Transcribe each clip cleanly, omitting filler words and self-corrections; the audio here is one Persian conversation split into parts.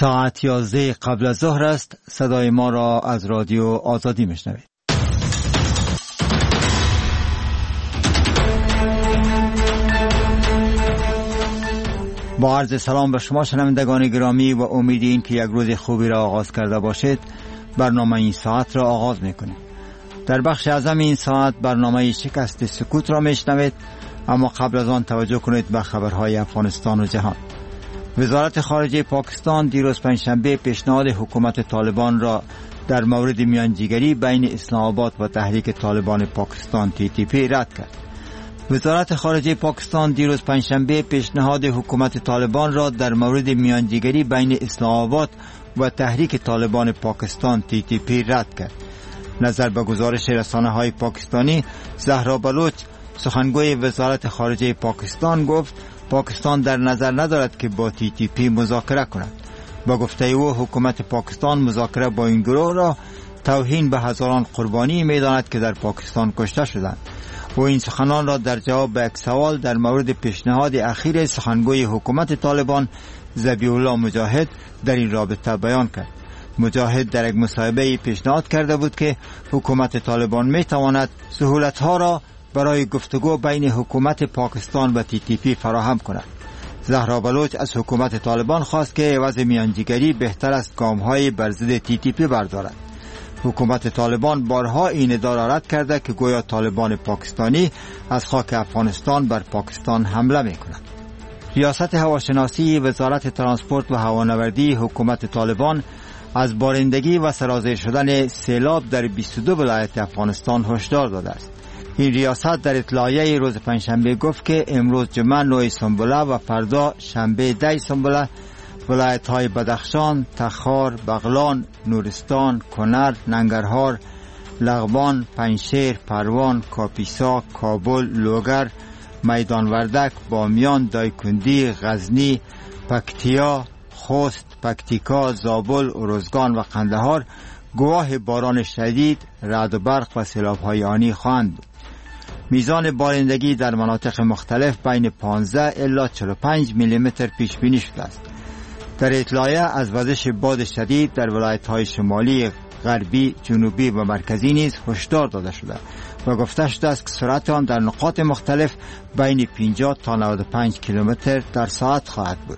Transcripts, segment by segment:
ساعت 11 قبل از ظهر است. صدای ما را از رادیو آزادی میشنوید. با عرض سلام به شما شنوندگان گرامی و امید این که یک روز خوبی را آغاز کرده باشید، برنامه این ساعت را آغاز میکنیم. در بخش اعظم این ساعت برنامه شکست سکوت را میشنوید، اما قبل از آن توجه کنید به خبرهای افغانستان و جهان. وزارت خارجه پاکستان دیروز پنجشنبه پیشنهاد حکومت طالبان را در مورد میانجیگری بین اسلام آباد و تحریک طالبان پاکستان TTP رد کرد. وزارت خارجه پاکستان دیروز پنجشنبه پیشنهاد حکومت طالبان را در مورد میانجیگری بین اسلام آباد و تحریک طالبان پاکستان TTP رد کرد. نظر به گزارش رسانه‌های پاکستانی، زهرا بلوچ سخنگوی وزارت خارجه پاکستان گفت پاکستان در نظر ندارد که با TTP مذاکره کند. با گفته او حکومت پاکستان مذاکره با این گروه را توهین به هزاران قربانی می‌داند که در پاکستان کشته شدند. او این سخنان را در جواب به یک سوال در مورد پیشنهاد اخیر سخنگوی حکومت طالبان ذبیح الله مجاهد در این رابطه بیان کرد. مجاهد در یک مصاحبه پیشنهاد کرده بود که حکومت طالبان می‌تواند سهولت‌ها را برای گفتگو بین حکومت پاکستان و TTP فراهم کند. زهرا بلوچ از حکومت طالبان خواست که عوض میانجیگری بهتر است گام‌های بر ضد TTP بردارد. حکومت طالبان بارها این ادعا را رد کرده که گویا طالبان پاکستانی از خاک افغانستان بر پاکستان حمله می‌کند. ریاست هواشناسی وزارت ترانسپورت و هوانوردی حکومت طالبان از بارندگی و سرازیر شدن سیلاب در 22 ولایت افغانستان هشدار داده است. این ریاست در اطلاعیه روز پنجشنبه گفت که امروز جمعه 9 سنبله و فردا شنبه 10 سنبله ولایت‌های بدخشان، تخار، بغلان، نورستان، کنر، ننگرهار، لغمان، پنجشیر، پروان، کاپیسا، کابل، لوگر، میدان وردک، بامیان، دایکندی، غزنی، پکتیا، خوست، پکتیکا، زابل، ارزگان و قندهار گواه باران شدید، رعد و برق و سیلاب‌های آنی خواهند بود. میزان بارندگی در مناطق مختلف بین 15 الی 45 میلیمتر پیش بینی شده است. در اطلاعیه از وزش باد شدید در ولایت‌های شمالی، غربی، جنوبی و مرکزی نیز هشدار داده شده و گفته شده است که سرعت آن در نقاط مختلف بین 50 تا 95 کیلومتر در ساعت خواهد بود.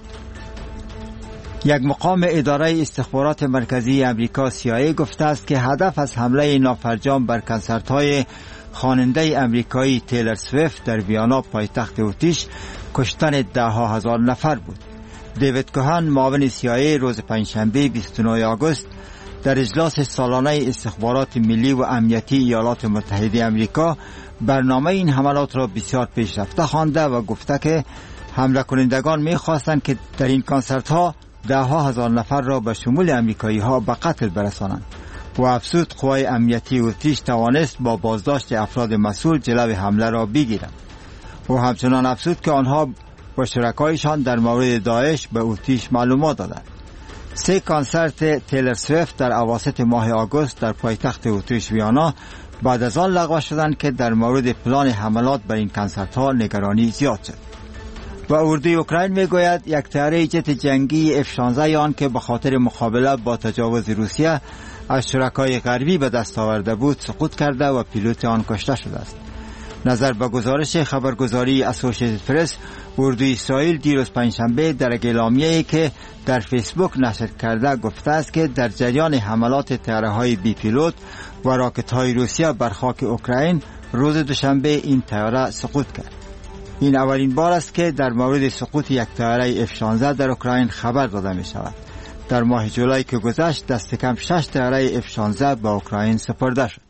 یک مقام اداره استخبارات مرکزی امریکا CIA گفته است که هدف از حمله نافرجام بر کنسرت‌های خواننده امریکایی تیلر سویفت در ویانا پایتخت اتریش کشتن ده‌ها هزار نفر بود. دیوید کوهن معاون CIA روز پنجشنبه 29 آگوست در اجلاس سالانه استخبارات ملی و امنیتی ایالات متحده امریکا برنامه این حملات را بسیار پیشرفته خوانده و گفته که حمله کنندگان می‌خواستند که در این کنسرت‌ها ده‌ها هزار نفر را به شمول امریکایی‌ها به قتل برسانند. و افزود قوای امنیتی اتریش توانست با بازداشت افراد مسئول جلوی حمله را بگیرند. و همچنان افزود که آنها و شرکایشان در مورد داعش به اتریش معلومات دادند. 3 کنسرت تیلر سویفت در اواسط ماه آگوست در پایتخت اتریش ویانا بعد از آن لغو شدند که در مورد پلان حملات بر این کنسرت‌ها نگرانی زیاد شد. و اردوی اوکراین میگوید یک طیاره جت جنگی F-16 آن که به خاطر مقابله با تجاوز روسیه از شرکای غربی به دست آورده بود سقوط کرده و پیلوت آن کشته شده است. نظر به گزارش خبرگزاری اسوسییتد پرس، اردوی اسرائیل دیروز پنجشنبه در اعلامیه‌ای که در فیسبوک نشر کرده گفته است که در جریان حملات طیاره‌های بی پیلوت و راکت‌های روسیه بر خاک اوکراین روز دوشنبه این طیاره سقوط کرد. این اولین بار است که در مورد سقوط یک طیاره F-16 در اوکراین خبر داده می شود. در ماه جولای که گذشت دست کم 6 طیاره F-16 به اوکراین سپرده شد.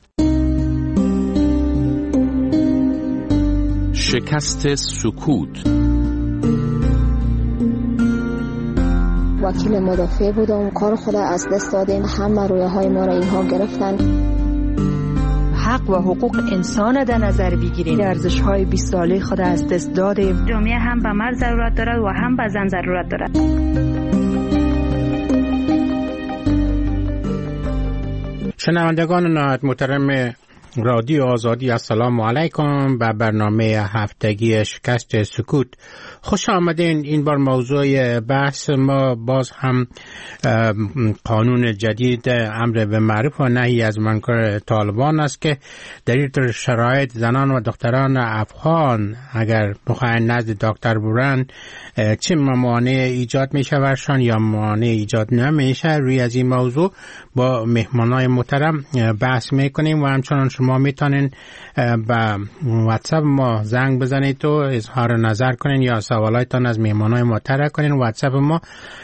شکست سکوت. وکیل مدافع بودم، کار خود از دست دادیم، همه رویاهای ما را اینها گرفتن. حق و حقوق انسان در نظر بگیریم، ارزش‌های 20 ساله خود از دست دادیم. جامعه هم به مرد ضرورت دارد و هم به زن ضرورت دارد. شنوندگان نهایت محترم رادیو آزادی. السلام علیکم به برنامه هفتگی شکست سکوت. خوش آمدین. این بار موضوع بحث ما باز هم قانون جدید امر به معروف و نهی از منکر طالبان است که در این شرایط زنان و دختران افغان اگر بخواین نزد دکتر برن چه موانع ایجاد می شورشان یا موانع ایجاد نمیشه. روی از این موضوع با مهمانای محترم بحث میکنیم و همچنان شما میتونین به واتساپ ما زنگ بزنید و اظهار نظر کنین یا سوالایتان از مهمانای ما طرح کنین. واتساپ ما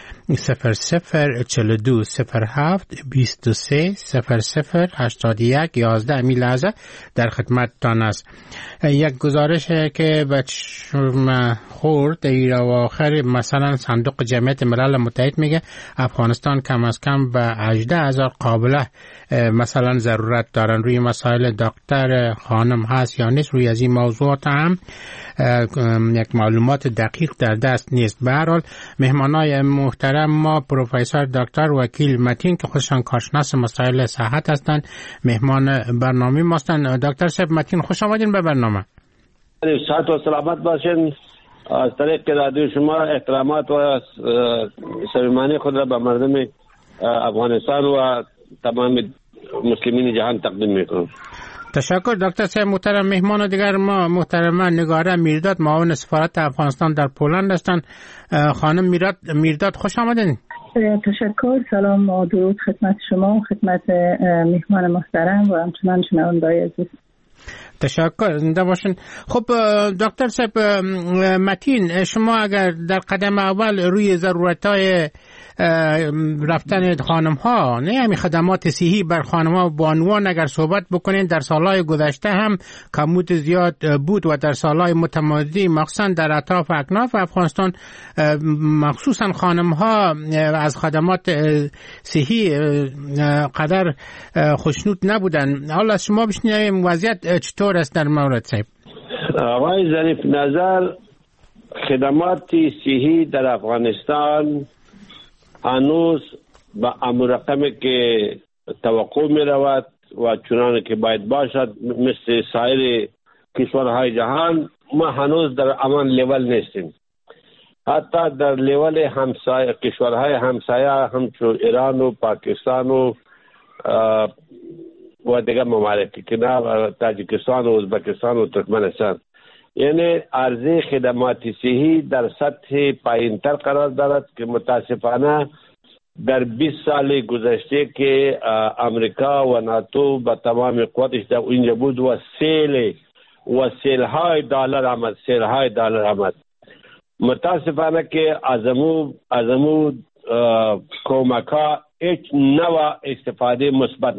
0042 07 23 00 81 11. امی لحظه در خدمتتان است. یک گزارش که به چشم خورد در اواخر مثلا صندوق جمعیت ملل متحد میگه افغانستان کم از کم به 18,000 قابله مثلا ضرورت دارن. روی مسائل دکتر خانم هست یا نیست، روی از این موضوعات هم یک معلومات دقیق در دست نیست. به هر حال مهمانای محترم ما پروفسور دکتر وکیل متین که خودشان کارشناس مسائل صحت هستند مهمان برنامه ما هستند. دکتر صاحب متین خوش آمدین به برنامه. صحت و سلامت باشین. از طریق رادیو شما احترامات و صمیمانه خود را به مردم افغانستان و تمام مسلمین جهان تقدیم میکنم. تشکر دکتر صاحب محترم. مهمان دیگر ما محترمه نگاره میرداد معاون سفارت افغانستان در پولند هستند. خانم میرداد خوش آمدین. تشکر. سلام و درود خدمت شما و خدمت مهمان محترم و همچنان شنونده‌های عزیز. تشکر، زنده باشین. خب دکتر صاحب متین، شما اگر در قدم اول روی ضرورت‌های رفتن خانم ها، نه همین خدمات صحی بر خانم ها و بانوان اگر صحبت بکنین، در سالهای گذشته هم کمبود زیاد بود و در سالهای متمادی مخصوصا در اطراف اکناف افغانستان مخصوصا خانم ها از خدمات صحی قدر خوشنود نبودن. حالا شما بشنویم وضعیت چطور است در مورد صاحب؟ آقای ظریف نظر، خدمات صحی در افغانستان هنوز با امر رقمی که توقع می رود و چنانه که باید باشد مثل سایر کشورهای جهان ما هنوز در امان لیول نیستیم. حتی در لیول همسایه کشورهای همسایه همچون ایران و پاکستان و دیگر ممالک کنار تاجیکستان و ازبکستان و ترکمنستان، یعنی عرضه خدمات صحی در سطح پایین‌تر قرار دارد که متاسفانه در 20 سال گذشته که امریکا و ناتو با تمام قوتش در اینجا بود و سیل‌های دلار آمد. متاسفانه که از امو کمک‌ها هیچ نوع استفاده مثبت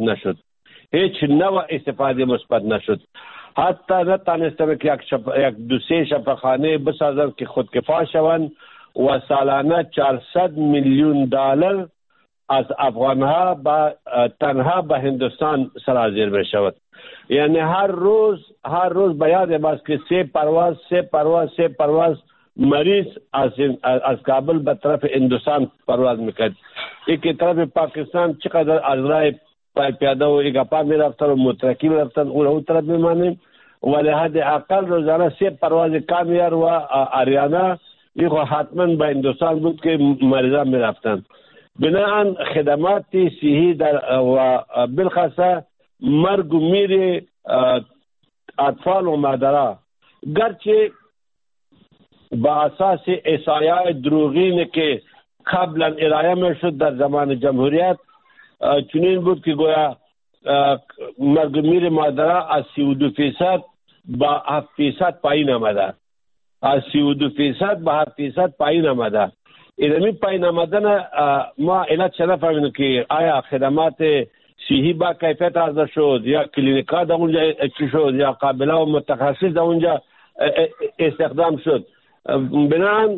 نشد. حتی نتانستن که یک دو سه شفاخانه بسازند که خودکفا شوند و سالانه 400 میلیون دلار از افغانها تنها به هندوستان سرازیر می شود. یعنی هر روز بیاد باز که سه پرواز مریض از کابل به طرف هندوستان پرواز میکرد. یک طرف پاکستان چقدر از راه پیاده و ایگاپا می رفتن و مترکی می رفتن اون طرف میمانیم، ولی حد اقل روزانه 3 پرواز کامیار و آریانا این حتما به هندوستان بود که مریضان می رفتن. بناهن خدمات صحی و بالخاصه مرگ و میر اطفال و مادرها گرچه با اساس احصایه‌های دروغین که قبلا ارائه می شد در زمان جمهوریت چنین بود که گویا مرگ و میر مادرها از 32% با 7% پایین آمده. از 32% با 7% پایین آمده. اینمی پایین آمدن ما علت چه نفهمیدیم که آیا خدمات صحی با کیفیت عرضه شد یا کلینیکا در اونجا چی شد یا قابله و متخصص در اونجا استخدام شد. بنابراین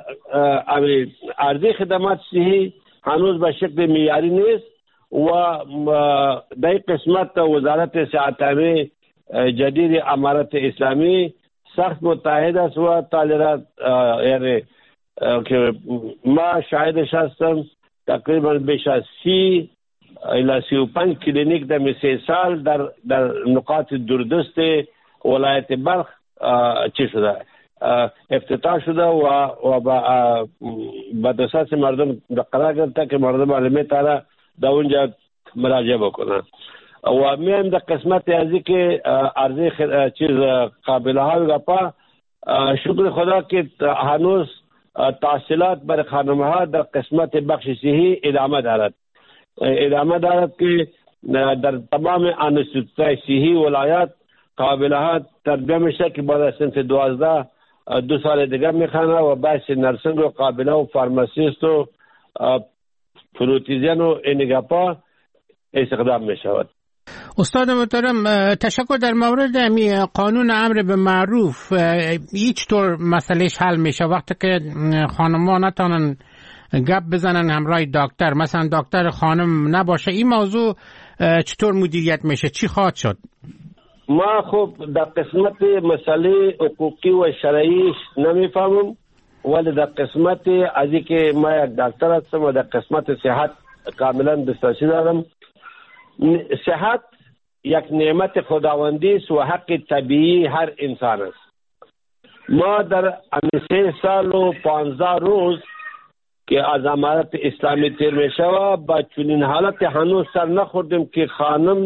عرضه خدمات صحی هنوز به شکل معیاری نیست و در قسمت وزارت صحت عامه جدید امارت اسلامی سخت متحد است و طالبات یعنی که ما شاهدش هستم تقریبا بیش از 30 الی 35 کلینیک در 3 سال در نقاط دوردست ولایت بلخ چی شده افتتاح شده و با دسترس مردم قرار گرفته که مردم علمی تاره در اونجا مراجعه بکنن و میایم در قسمت ازی که عرضه چیز قابله های گپا شکر خدا که هنوز تحصیلات برای خانم ها در قسمت بخش صحی ادامه دارد که در تمام انستیتوت‌های صحی ولایت قابله ها تربیه میشه که بعد از سنت 12 2 سال دیگه میخوانه و بحث نرسنگ و قابله و فارماسیست و پروتیزین و اینگاپا استخدام میشود. استاد محترم تشکر. در مورد قانون امر به معروف هیچ طور مسئلهش حل میشه وقتی که خانم‌ها نتونن گپ بزنن همراه دکتر، مثلا دکتر خانم نباشه، این موضوع چطور مدیریت میشه؟ چی خواهد شد؟ ما خب در قسمت مسئله حقوقی و شرعیش نمیفهمم، ولی در قسمت ازی که ما یک دکتر هستم و در قسمت صحت کاملا دسترسی دارم. صحت یک نعمت خداوندی است و حق طبیعی هر انسان است. ما در 3 سال و 15 روز که از امارت اسلامی تیر می شود با چنین حالت هنوز سر نخوردیم که خانم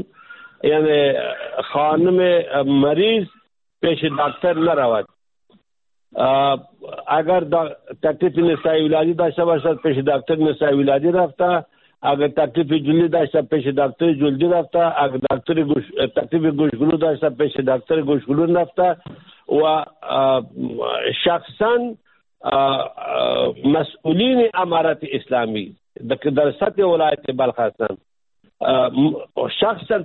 مریض پیش دکتر نرود. اگر تکلیف نسای ولادی داشته باشد پیش دکتر نسای ولادی رفته، اگر تکلیف جلدی داشته پیش دکتر جلدی رفته، اگر تکلیف گوشگلو داشته پیش دکتر گوشگلو رفته و شخصا مسئولین امارت اسلامی در سطح ولایت بلخ هستند، شخصا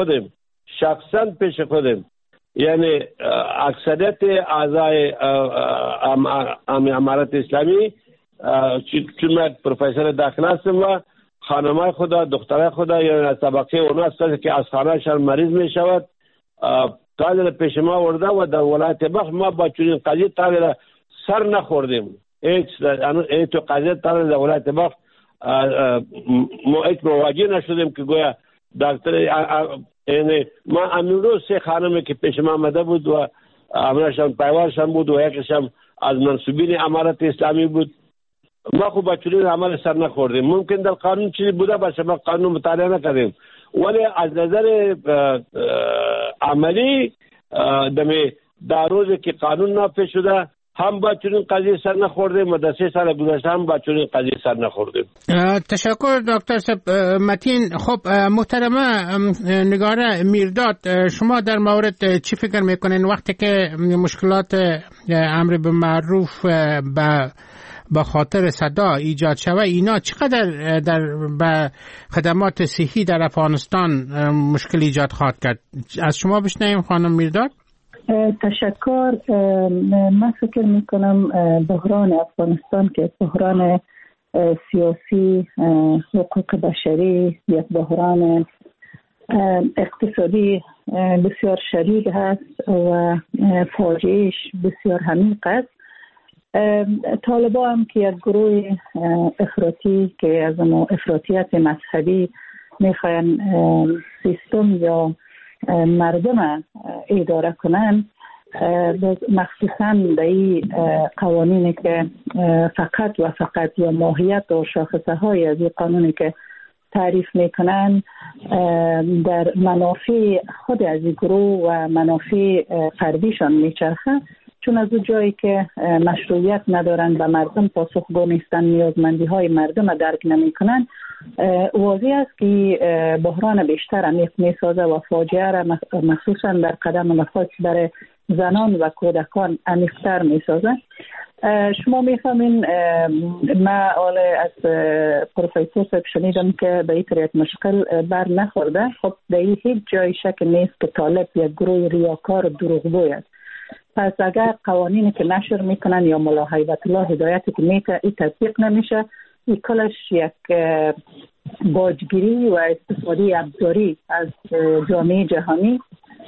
پیش خودم یعنی اکثریت اعضای امارت اسلامی چون من پروفسور داخل هستم و خانمای خدا دخترای خدا یا طبقه اونا هست که از خانهشان مریض می شود تاجر پیش ما ورده و در ولایت بلخ ما با چنین قضیه تاجر سر نخوردیم. هیچ قضیه تاجر در ولایت بلخ ما هیچ مواجه نشدیم که گویا دکتر یعنی ما امروز 3 خانمی که پیش ما آمده بود و امرشان پیوارشان بود و یکشان از منصوبین امارت اسلامی بود. ما خوب با چنین عمل سر نخوردیم. ممکن در قانون چیزی بوده باشه ما قانون مطالعه نکردیم، ولی از نظر عملی در روزی که قانون نافذ شده هم با چنین قضیه سر نخوردیم و در 3 سال گذشته هم با چنین قضیه سر نخوردیم. تشکر دکتر متین. خب محترمه نگاره میرداد، شما در مورد چی فکر میکنین وقتی که مشکلات امر به معروف با خاطر صدا ایجاد شود اینا چقدر به خدمات صحی در افغانستان مشکل ایجاد خواهد کرد؟ از شما بشنویم خانم میرداد. تشکر. من فکر میکنم بحران افغانستان که بحران سیاسی، حقوق بشری، یک بحران اقتصادی بسیار شدید هست و فاجعهش بسیار عمیق است. طالبان هم که یک گروه افراطی که از افراطیت مذهبی میخواین سیستم یا مردم اداره کنن، مخصوصا در این قوانینی که فقط یا ماهیت و شاخصه های از این قانونی که تعریف میکنن در منافع خود از این گروه و منافع فردیشان میچرخه، چون از اون جایی که مشروعیت ندارن و مردم پاسخگو نیستن، نیازمندی های مردم درک نمی کنن، واضح است که بحران بیشتر عمیق می سازه و فاجعه را مخصوصا در قدم نخست برای زنان و کودکان عمیق‌تر می سازه. شما میفهمین من از پروفسور صاحب شنیدم که به این طریق مشکل بر نخورده. خب در این هیچ جای شک نیست که طالب یک گروه ریاکار و دروغگوی است. پس اگر قوانینی که نشر میکنن یا ملا هیبت الله هدایتی که میکنه این تطبیق نمیشه، این کلش یک باجگیری و استفاده ابزاری از جامعه جهانی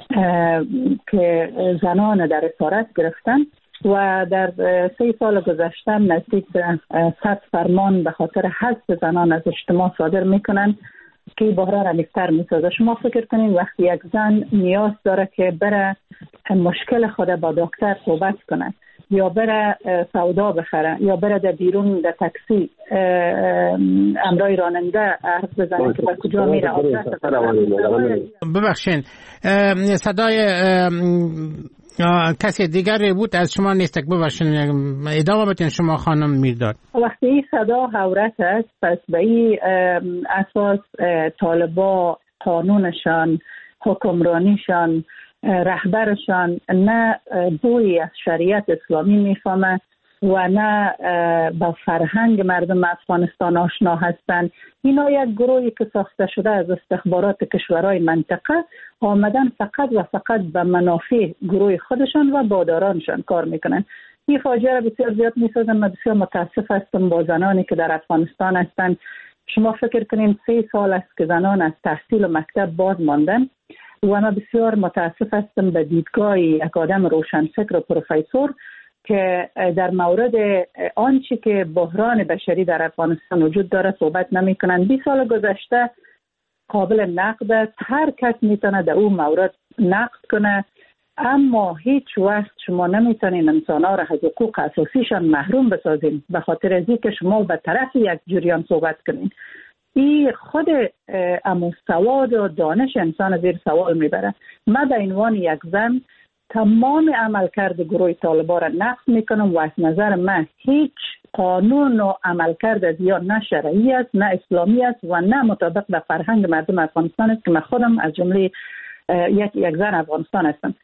که زنان در اسارت گرفتن و در 3 سال گذشته نزدیک به 100 فرمان به خاطر حذف زنان از اجتماع صادر میکنن که بحران عمیق‌تر می‌سازه. شما فکر کنین وقتی یک زن نیاز داره که بره مشکل خود با دکتر صحبت کنه یا بره سودا بخره یا بره در بیرون در تاکسی امرای راننده حرف بزنه که به کجا میره ببخشین صدای کسی دیگری بود از شما نیست. ببخشین ادامه بدین شما خانم میرداد. وقتی این صدا حورت است پس به این اساس طالبا قانونشان حکمرانیشان رهبرشان نه بوی از شریعت اسلامی میفهمه و نه با فرهنگ مردم افغانستان آشنا هستند. اینا یک گروهی که ساخته شده از استخبارات کشورهای منطقه آمدن فقط و فقط به منافع گروه خودشان و بادارانشان کار میکنن. این فاجعه را بسیار زیاد میسازم. من بسیار متاسف هستم با زنانی که در افغانستان هستند. شما فکر کنین 3 سال است که زنان از تحصیل و مکتب باز ماندن و من بسیار متاسف هستم به دیدگاه یک آدم روشنفکر و پروفسور که در مورد آنچه که بحران بشری در افغانستان وجود داره صحبت نمی کنند. 20 سال گذشته قابل نقد است. هر کس میتونه در اون مورد نقد کنه، اما هیچ وقت شما نمیتونین انسان‌ها را از حقوق اساسیشان محروم بسازین به خاطر از اینکه شما به طرف یک جریان صحبت کنین. این خود سواد و دانش انسان زیر سوال میبره. من به عنوان یک زن تمام عملکرد گروه طالبان را نقد میکنم و از نظر من هیچ قانون و عملکرد از یا نه شرعی است نه اسلامی است و نه مطابق به فرهنگ مردم افغانستان است که من خودم از جمله یک زن افغانستان هستم.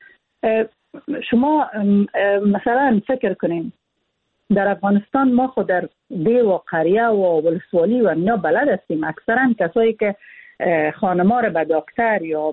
شما مثلا فکر کنیم در افغانستان ما خود در دیو و قریه و ولسوالی و اینا بلد هستیم. اکثرا کسایی که خانما رو به دکتر یا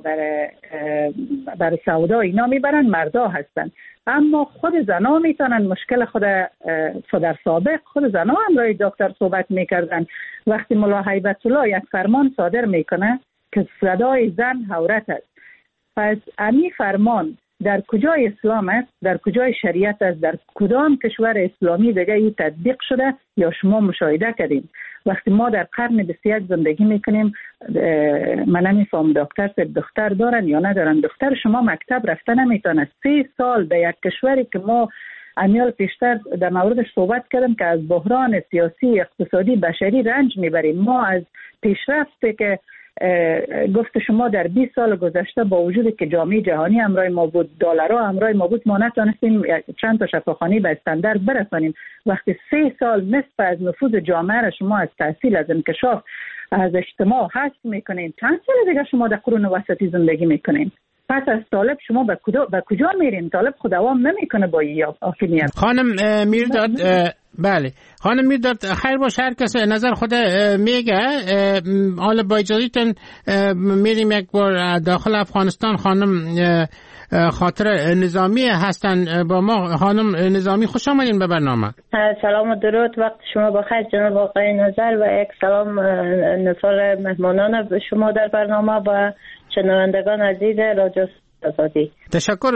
برای سودا اینا میبرن مردا هستن، اما خود زنا میتونن مشکل خود در سابق خود زنا هم رای دکتر صحبت میکردن. وقتی ملا هیبت الله یک فرمان صادر میکنه که صدای زن عورت است، پس امی فرمان در کجای اسلام است، در کجای شریعت است، در کدام کشور اسلامی دیگه این تطبیق شده یا شما مشاهده کردین؟ وقتی ما در قرن 21 زندگی میکنیم من نمیفهم دکتر دختر دارن یا ندارن. دختر شما مکتب رفته نمیتونه. 3 سال به یک کشوری که ما امیال پیشتر در موردش صحبت کردم که از بحران سیاسی اقتصادی بشری رنج میبریم. ما از پیشرفتی که گفت شما در 20 سال گذشته با وجودی که جامعه جهانی همراه ما بود، دلارها همراه ما بود، ما نتونستیم چند تا شفاخانه به استاندارد برسانیم. وقتی 3 سال نصف از نفوذ جامعه را شما از تحصیل، از انکشاف، از اجتماع حذف میکنین، چند سال دیگه شما در قرون وسطی زندگی میکنین. پس از طالب شما به کجا میرین؟ طالب خود دوام نمیکنه با این حاکمیت. خانم میرداد بله خانم میرداد خیر باشه، هر کس نظر خود میگه. حالا با اجازهتون میریم یک بار داخل افغانستان. خانم خاطر نظامی هستن با ما. خانم نظامی خوش آمدین به برنامه. سلام و درود، وقت شما بخیر جناب آقای نظر و یک سلام نثار مهمانان شما در برنامه و شنوندگان عزیز رادیو آزادی. تشکر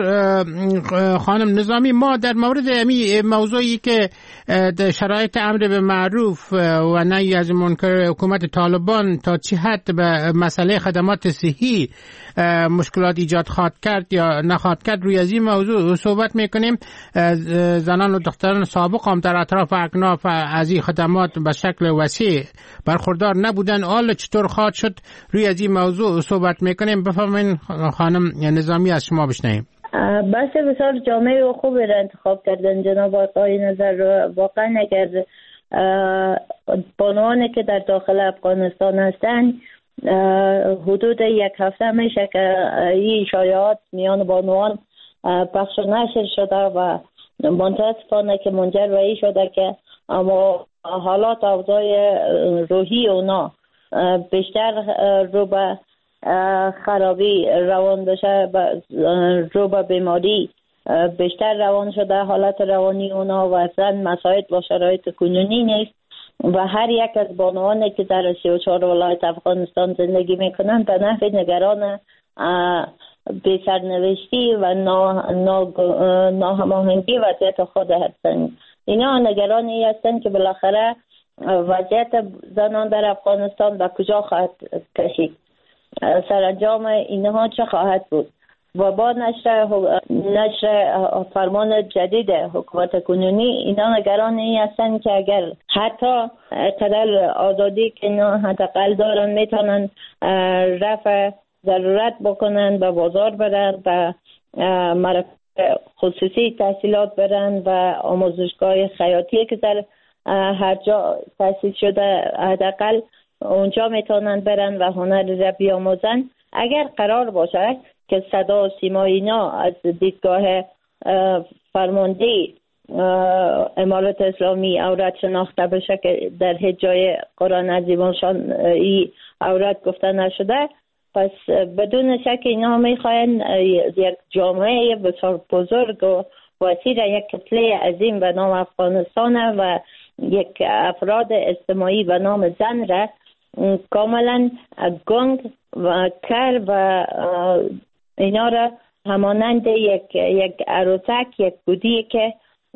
خانم نظامی. ما در مورد موضوعی که شرایط امر به معروف و نهی از منکر حکومت طالبان تا چه حد به مسئله خدمات صحی مشکلات ایجاد خواهد کرد یا نخواهد کرد روی از این موضوع صحبت میکنیم. زنان و دختران سابق هم در اطراف اکناف از این خدمات به شکل وسیع برخوردار نبودن. حالا چطور خواهد شد روی از این موضوع صحبت میکنیم. بفرمایید خانم نظامی از شما بشنویم. بس بسیار جامعه و خوبی را انتخاب کردن جناب آقای نظر. واقعا اگر بانوانی که در داخل افغانستان هستند حدود 1 هفته میشه که این شایعات میان بانوان پخش و نشر شده و متاسفانه که منجر به این شده که اما حالات اوضاع روحی اونا بیشتر رو به خرابی روان بشه، رو به بیماری بیشتر روان شده. حالت روانی اونا و اصلا مساعد با شرایط کنونی نیست و هر یک از بانوانی که در 34 ولایت افغانستان زندگی میکنن به نحو نگران بی سرنوشتی و ناهماهنگی وضعیت خود هستند. اینا نگرانی هستند که بالاخره وضعیت زنان در افغانستان به کجا خواهد کشید، سرانجام اینها چه خواهد بود. و با نشر فرمان جدید حکومت کنونی اینا نگران این هستند که اگر حتی قدر آزادی که اینا حداقل دارن میتونن رفع ضرورت بکنن، به بازار برن، به مراکز خصوصی تحصیلات برن و آموزشگاه خیاطی که در هر جا تأسیس شده حداقل اونجا میتونن برن و هنر را بیاموزن. اگر قرار باشه که صدا و سیما اینا از دیدگاه فرمانده امارات اسلامی عورت شناخته بشه که در هیچ جای قرآن عظیم‌الشان این عورت گفته نشده، پس بدون شک اینا میخواین یک جامعه بسیار بزرگ و وسیع، یک کتله عظیم به نام افغانستان و یک افراد اجتماعی به نام زن را کاملا گنگ و کر و اینا را همانند یک عروسک، یک بودی که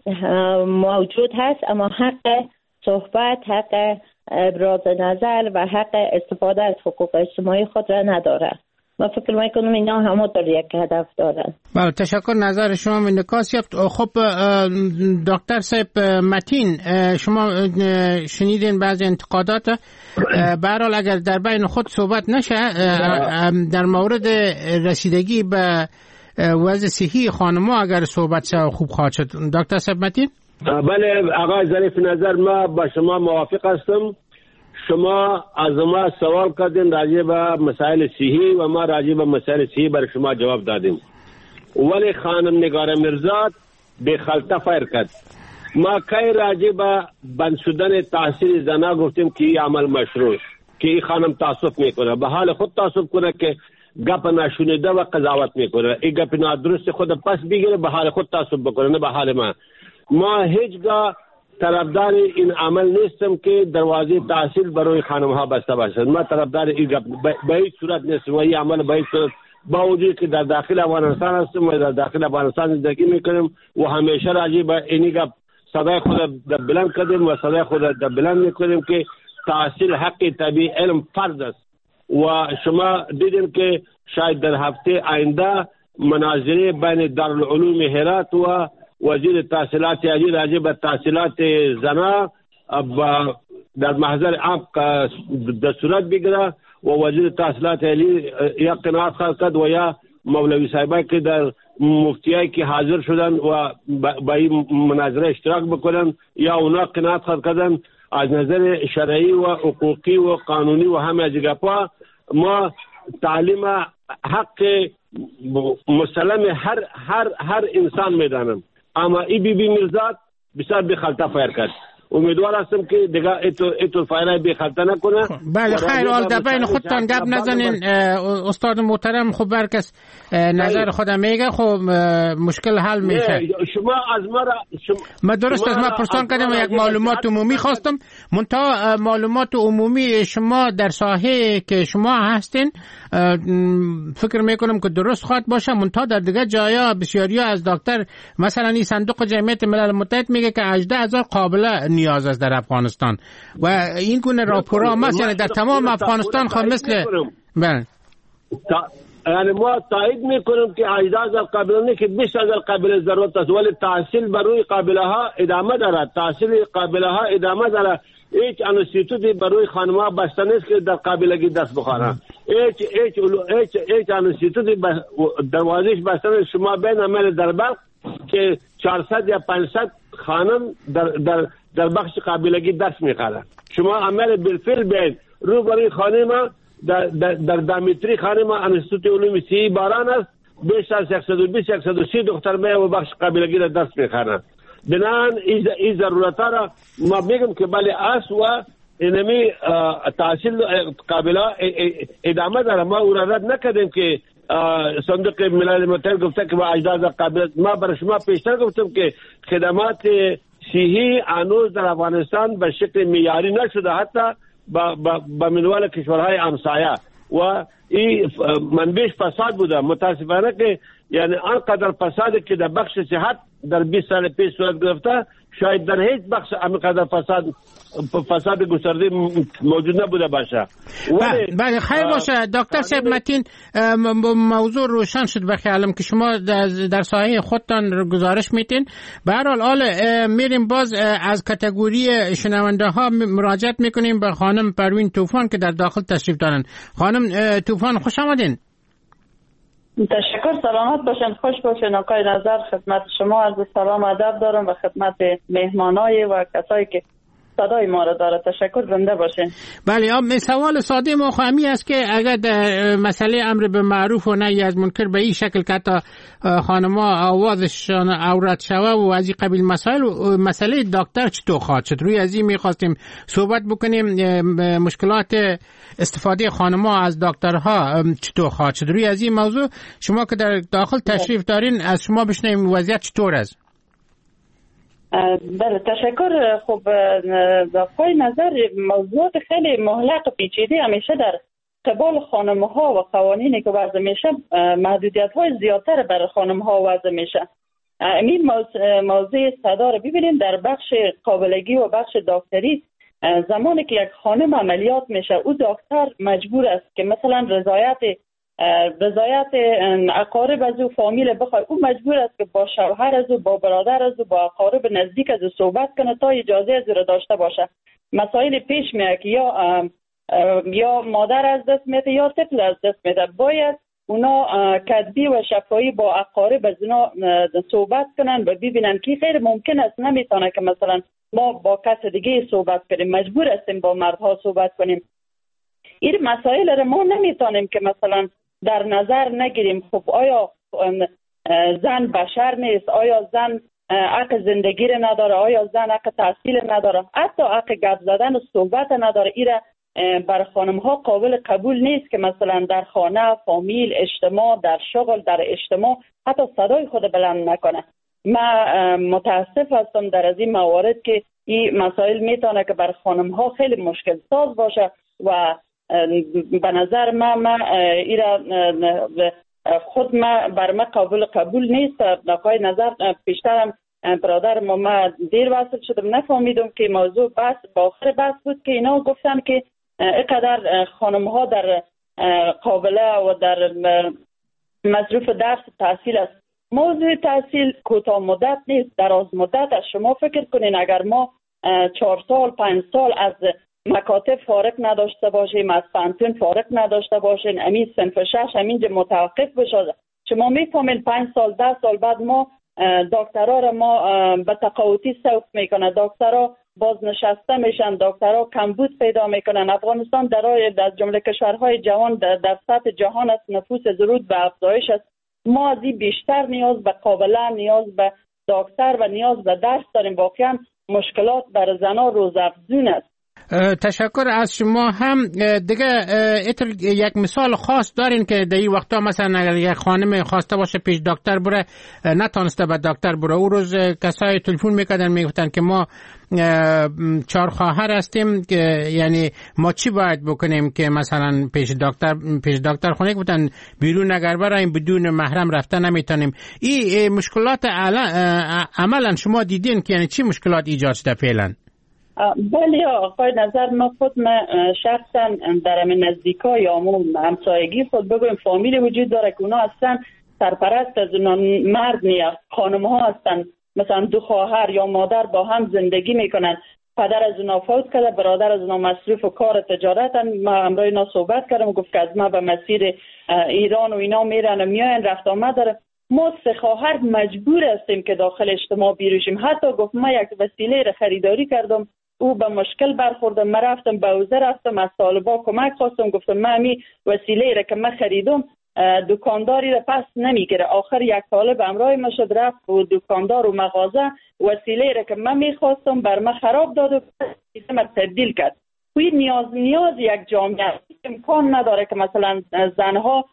موجود هست اما حق صحبت، حق ابراز نظر و حق استفاده از حقوق اجتماعی خود را نداره. من فکر میکنم اینا همونطور یک هدف دارن. بله، تشکر. نظر شما انعکاس یافت. خب دکتر صاحب متین، شما شنیدین بعضی انتقادات. به هر حال اگر در بین خود صحبت نشه در مورد رسیدگی به وضع صحی خانم‌ها اگر صحبت شه خوب خواهد شد. دکتر صاحب متین؟ بله آقای ظریف نظر، ما با شما موافق هستم. شما از ما سوال کردین راجع به مسائل صحی و ما راجع به مسائل صحی برای شما جواب دادیم. ولی خانم نگار مرزا به خلطه فایر کرد. ما کی راجع به بند شدن تحصیل زنا گفتیم که این عمل مشروع، که این خانم تعصب میکنه، به حال خود تعصب کنه که گپ نشونیده و قضاوت میکنه، این گپ نادرست خود پس بگیره، به حال خود تعصب بکنه، نه به حال ما هیچگاه طرفدار این عمل نیستم که دروازه تحصیل برای خانم ها بسته باشد. ما طرفدار این گپ به هیچ صورت نیستم و این عمل به هیچ صورت، با وجود که در داخل افغانستان هستم و در داخل افغانستان زندگی میکنیم و همیشه راجع به این گپ صدای خود بلند کردیم و صدای خود بلند میکنیم که تحصیل حق طبیعی علم فرض است. و شما دیدیم که شاید در هفته آینده مناظره بین دارالعلوم هرات و وزیر تحصیلات عالی راجع به تحصیلات زنا در محضر عام در صورت بگیره و وزیر تحصیلات عالی یا قناعت خواهد کرد و یا مولوی صاحبه که در مفتیایی که حاضر شدن و با این مناظره اشتراک بکنن یا اونا قناعت خواهد کردن از نظر شرعی و حقوقی و قانونی و همه از گپا. ما تعلیم حق مسلم هر انسان میدانم، اما ای بی مرزا بسیار به خلطه فایر کرد. امیدوار هستم که دیگه ایتو فایره به خلطه نکنه. بله خیر، حال در بین خودتان گپ نزنین. استاد محترم خب برکس نظر خودم میگه، خب مشکل حل میشه. شما از ما را ما درست از ما پرسان کردیم و یک معلومات عمومی خواستم. منتها معلومات عمومی شما در ساحه که شما هستین فکر میکنم که درست خواهد باشه. منتها در دیگه جایا بسیاری از دکتر مثلا این صندوق جمعیت ملل متحد میگه که 18,000 قابله نیاز است در افغانستان و این گونه راپورها مثلا در تمام افغانستان خب مثل بله یعنی ما تایید میکنیم که 18,000 قابله نه که 20,000 قابله ضرورت است، ولی تحصیل برای قابله ها ادامه دارد، تحصیل قابله ها ادامه دارد. هیچ انستیتوتی برای خانم‌ها بسته نیست که در قابلگی دست بخورن. هیچ انستیتوتی دروازش بسته نیست. شما بین عمل در بلخ که 400 یا 500 خانم در بخش قابلگی دست میخورن. شما عمل بالفعل بین رو برای خانم در دامیتری خانم انستیتوت علوم صحی باران است، بیش از 120-130 دختر می و بخش قابلگی را دست میخورن. بنان این ضرورت را ما میگم که بله است و اینمی تحصیل قابله ادامه داره. ما او را رد نکردیم که صندوق ملل متحد گفته که با 18,000 قابله. ما برای شما پیشتر گفتم که خدمات صحی هنوز در افغانستان به شکل معیاری نشده، حتی با منوال کشورهای همسایه و این منبعش فساد بوده. متاسفانه که یعنی آنقدر فساده که در بخش صحت در 20 سال پیش صورت گرفته شاید در هیچ بخش همینقدر فساد گسترده موجود نبوده باشه. بله خیر باشه دکتر صاحب متین، موضوع روشن شد به خیالم که شما در ساحه خودتان گزارش میتین. به هر حال میریم باز از کاتگوری شنونده ها مراجعت میکنیم به خانم پروین طوفان که در داخل تشریف دارن. خانم طوفان خوش آمدین. تشکر، سلامت باشین، خوش باشین. آقای نظر خدمت شما عرض سلام ادب دارم و خدمت مهمانای و کسایی که صدای ما را داره. تشکر، زنده باشین. بله، سوال ساده ما خواهمی است که اگر مسئله امر به معروف و نهی از منکر به این شکل که تا خانما آوازشان عورت شوه و از این قبیل مسئله دکتر چطور خواهد شد؟ روی از این میخواستیم صحبت بکنیم. مشکلات استفاده خانما از دکترها چطور خواهد شد؟ روی از این موضوع شما که در داخل تشریف دارین از شما بشنویم وضعیت چطور است. بله تشکر. خب پای نظر موضوعات خیلی مهلک و پیچیده همیشه در قبال خانم ها و قوانینی که وضع میشه محدودیت های زیادتر برای خانم ها وضع میشه. این موضوع صدا رو ببینیم در بخش قابلگی و بخش دکتری. زمانی که یک خانم عملیات میشه او دکتر مجبور است که مثلا رضایت اقارب از او فامیل بخواد. او مجبور است که با شوهر از او، با برادر از او، با اقارب نزدیک از او صحبت کنه تا اجازه از او را داشته باشه. مسائل پیش میاد که یا مادر از دست میده یا طفل از دست میده. باید اونا کتبی و شفاهی با اقارب از اونا صحبت کنن و ببینن که خیر ممکن است نمیتونه که مثلا ما با کس دیگه صحبت کنیم، مجبور هستیم با مردها صحبت کنیم. این مسائل را ما نمیتونیم که مثلا در نظر نگیریم. خب آیا زن بشر نیست؟ آیا زن حق زندگی را نداره؟ آیا زن حق تحصیل نداره؟ حتی حق گپ زدن و صحبت نداره؟ ایره بر خانم ها قابل قبول نیست که مثلا در خانه، فامیل، اجتماع، در شغل، در اجتماع حتی صدای خود بلند نکنه. من متاسف هستم در از این موارد که این مسائل میتونه که بر خانم ها خیلی مشکل ساز باشه و به نظر من ایرا خود بر من قبول نیست. نقای نظر پیشترم برادر ما دیر وصل شدم نفهمیدم که موضوع بحث با آخر بحث بود که اینا گفتن که اینقدر خانم ها در قابله و در مصروف درس تحصیل است. موضوع تحصیل کوتاه مدت نیست، دراز مدت است. شما فکر کنین اگر ما 4 سال 5 سال از مکاتب فارغ نداشته باشیم، از پانتون فارغ نداشته باشیم، همین صنف 6 همینجا متوقف بشه، شما میفهمین 5 سال 10 سال بعد ما دکترها را ما به تقاعدی سوق میکنه، دکترها بازنشسته میشن، دکترها کمبود پیدا میکنن. افغانستان در جمله کشورهای جهان در سطح جهان است، نفوس ضرورت به افزایش است. ما از این بیشتر نیاز به قابله، نیاز به دکتر و نیاز به درس داریم. واقعا مشکلات بر زنها روزافزون است. تشکر از شما. هم دیگه یک مثال خاص دارین که در این وقتا مثلا اگر یک خانم خواسته باشه پیش دکتر بره نتونسته به دکتر بره، او روز کسای تلفن میکردن میگفتن که ما 4 خواهر هستیم که یعنی ما چی باید بکنیم که مثلا پیش دکتر خونه گفتن بیرون اگر برایم بدون محرم رفتن نمیتونیم. این مشکلات عملا شما دیدین که یعنی چی مشکلات ایجاد شده فعلا؟ بله آقای نظر، ما شخصا در نزدیکا یا همسایگی خود بگویم فامیل وجود داره که اونا اصلا سرپرست از اونا مرد نیست، خانم ها هستن، مثلا 2 خواهر یا مادر با هم زندگی میکنن. پدر از اونا فوت کرده، برادر از اونا مصروف و کار تجارتن. ما همراه اینا صحبت کردم و گفت که از ما به مسیر ایران و اینا میرن و میاین، رفت آمد داره. ما 3 خواهر مجبور هستیم که داخل اجتماع بیروشیم. حتی گفت ما یک وسیله را خریداری کردم، او به مشکل برخوردم، من رفتم به حوزه رفتم از طالبا کمک خواستم، گفتم من می وسیله را که من خریدم دکانداری را پس نمیگیره. آخر یک طالب همراه ما شد رفت و دکاندار و مغازه وسیله را که من میخواستم بر من خراب داد و من تبدیل کرد. نیاز یک جامعه امکان نداره که مثلا زنها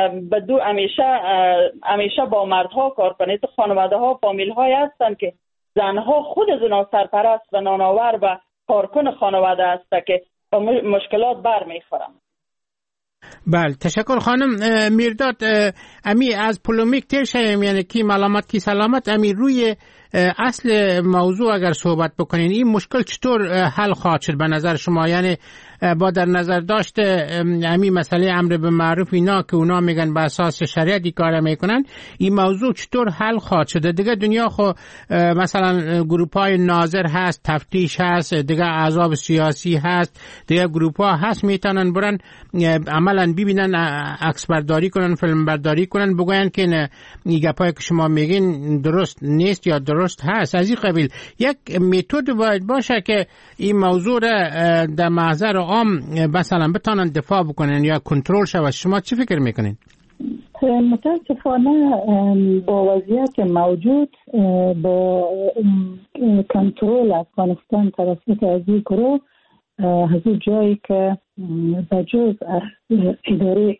همیشه با مردها کار کنه. تو خانواده ها فامیل های هستن که زنها خود از اونا سرپرست و نانآور و کارکن خانواده هست که با مشکلات بر میخورن. بله تشکر خانم میرداد. امی از پولومیک تیر شیم، یعنی کی ملامت کی سلامت، امی روی اصل موضوع اگر صحبت بکنین این مشکل چطور حل خواهد شد به نظر شما؟ یعنی با در نظر داشت همین مسئله امر به معروف اینا که اونا میگن به اساس شریعتی کار میکنن، این موضوع چطور حل خواهد شد؟ دیگه دنیا خو مثلا گروپای ناظر هست، تفتیش هست، دیگه احزاب سیاسی هست، دیگه گروپا هست میتونن برن عملا ببینن، عکس برداری کنن، فیلم برداری کنن، بگوین که این گپایی که شما میگین درست نیست یا درست هست. از این قبیل یک متد باید باشه که این موضوع را در محضر عام مثلا بتونن دفاع بکنن یا کنترل شود. شما چی فکر میکنین؟ متاسفانه با وضعیت موجود با کنترل افغانستان توسط از این گروه، از اون جایی که بجز اداره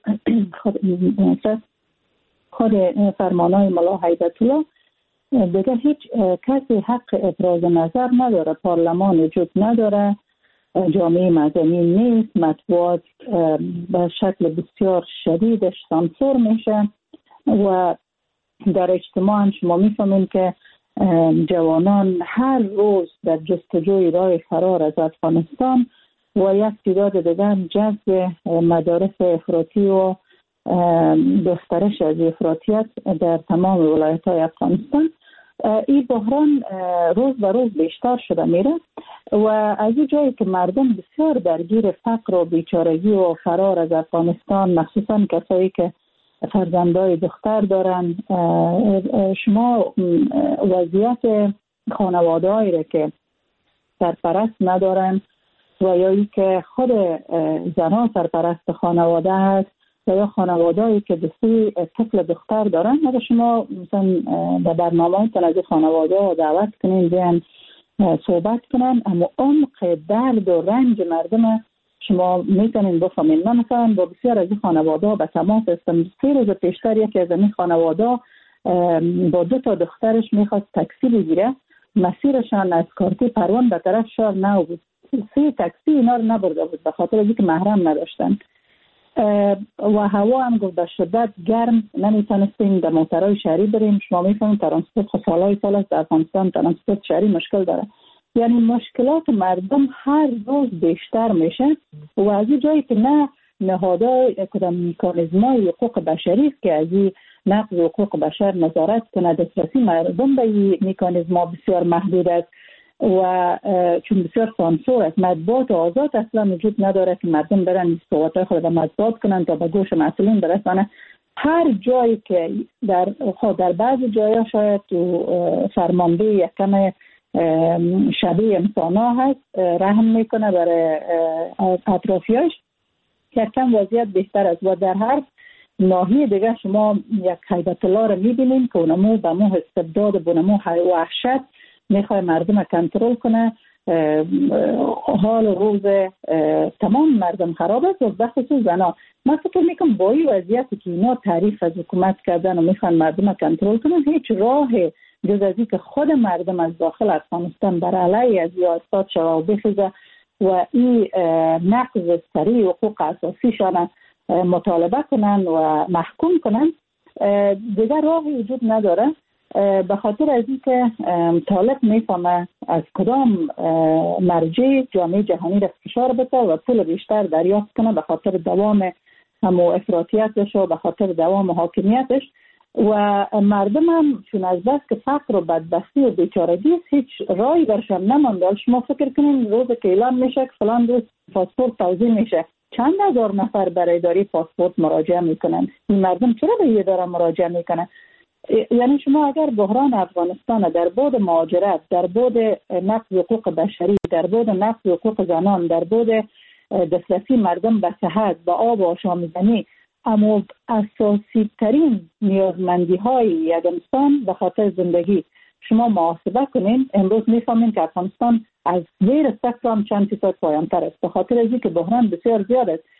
خود فرمانهای ملا هیبتالله دیگه هیچ کسی حق ابراز نظر نداره، پارلمان وجود نداره، جامعه مدنی نیست، مطبوعات به شکل بسیار شدیدش سانسور میشه و در اجتماع هم شما میفهمین که جوانان هر روز در جستجوی راه فرار از افغانستان و یک تعداد دیگر جذب مدارس افراطی و گسترش از افراطیت در تمام ولایت‌های افغانستان. این بحران روز به روز بیشتر شده میره و از این جایی که مردم بسیار درگیر فقر و بیچارگی و فرار از افغانستان، مخصوصا کسایی که فرزندای دختر دارن، شما وضعیت خانواده‌ای را که سرپرست ندارن و یا ای که خود زنان سرپرست خانواده هست و یا خانواده‌ای که دستی طفل دختر دارن، اگر شما مثلا در برنامه‌تون از خانواده دعوت کنین بیان صحبت کنن، اما عمق درد و رنج مردم شما میتونین بفهمین. من مثلا با بسیار از خانواده به تماس هستم. 3 روز پیشتر یکی از این خانواده با 2 تا دخترش میخواست تاکسی بگیره، مسیرشان از کارتی پروان به طرف شهر نو بود. 3 تاکسی اینا رو نبرده بود به خاطر اینکه محرم نداشتن و هوا هم گفت به شدت گرم، نمیتونستیم در موترهای شهری بریم. شما میفهمید ترانسپورت سالهای سال است در افغانستان ترانسپورت شهری مشکل داره. یعنی مشکلات مردم هر روز بیشتر میشه و از این جایی که نه نهادهای کدام مکانیزم‌های حقوق بشری است که از این نقض حقوق بشر نظارت کنه، دسترسی مردم به این مکانیزم‌ها بسیار محدود است و چون بسیار سانسور است. مطبوعات آزاد اصلا وجود نداره که مردم برن صحبت‌های خود را مطبوعات کنن تا به گوش مسئولین برسانه. هر جایی که در بعضی جایا شاید تو فرمانده یک کم شبیه انسانا هست، رحم میکنه برای اطرافیاش، یک کم وضعیت بهتر است و در هر ناحیه دیگه شما یک هیبتالله رو میبینیم که اونمو به مو استبداد بونمو وحشت میخواه مردم کنترل کنه. حال روز تمام مردم خراب است و بخصوص زنا. من فکر میکنم با این وضعیتی که اینا تعریف از حکومت کردن و میخوان مردم کنترل کنن، هیچ راه جز از که خود مردم از داخل افغانستان بر علیه از ایستاد شود و بخیزه و این نقض سریع حقوق اساسیشان مطالبه کنن و محکوم کنن، دیگر راهی وجود نداره. به خاطر از این که طالب میفهمه از کدام مرجع جامعه جهانی را فشار بده و پول بیشتر دریافت کنه به خاطر دوام همو افراطیتش و به خاطر دوام حاکمیتش و مردم هم چون از بس که فقر و بدبختی و بیچارگی هیچ راهی برشان نمانده. شما فکر کنین روز که اعلام میشه که فلان روز پاسپورت توزیع میشه، چند هزار نفر برای اداره پاسپورت مراجعه میکنن. این مردم چرا به این اداره مراجعه میکنن؟ یعنی شما اگر بحران افغانستان در بعد مهاجرت، در بعد نقض حقوق بشری، در بعد نقض حقوق زنان، در بعد دسترسی مردم به صحت، به آب و آشامیدنی، اما اساسی ترین نیازمندی های یک انسان به خاطر زندگی شما محاسبه کنین، امروز میفهمین که افغانستان از زیر صفر هم چند فیصد پایان‌تر است به خاطر از اینکه بحران بسیار زیاد است.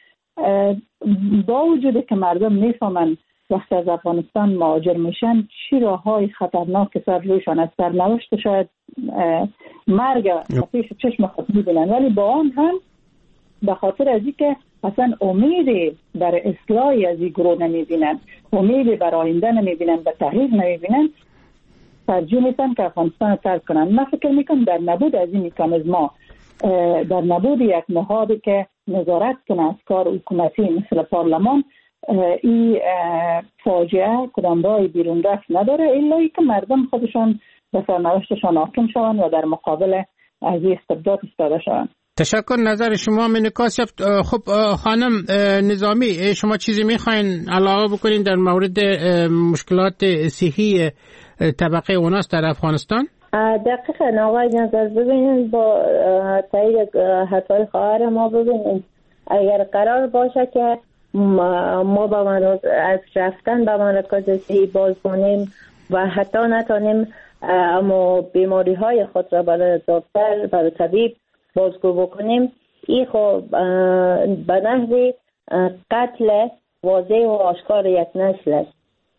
با وجود که مردم میفهمن وقتی از افغانستان مهاجر میشن چی راههای خطرناک که سر رویشان از سرنوشت شاید مرگ پیش چشم خود میبینن، ولی با آن هم به خاطر از اینکه اصلا امیدی بر اصلاحی از این گروه نمیبینن، امیدی بر آینده نمیبینن، به تحریک نمیبینن، ترجیح میدن که افغانستان ترک کنن. من فکر میکنم در نبود از این مکانیزما، در نبود یک نهادی که نظارت کنه از کار حکومتی مثل پارلمان، این فاجعه کدام راه بیرون رفت نداره الا که مردم خودشان به سرنوشتشان حاکم شوند و در مقابل از این استبداد ایستاده شوند. تشکر. نظر شما منکاس. خب خانم نظامی، شما چیزی میخواین علاوه بکنین در مورد مشکلات صحی طبقه اوناس در افغانستان؟ دقیقاً آقای نظر، ببینید با تایید حرفای خواهر ما، ببینید اگر قرار باشه که ما از رفتن به مراکز صحی باز کنیم و حتی نتونیم اما بیماری های خود را برای دکتر، برای طبیب بازگو بکنیم، این خب به نحوی قتل واضح و آشکار یک نسل است.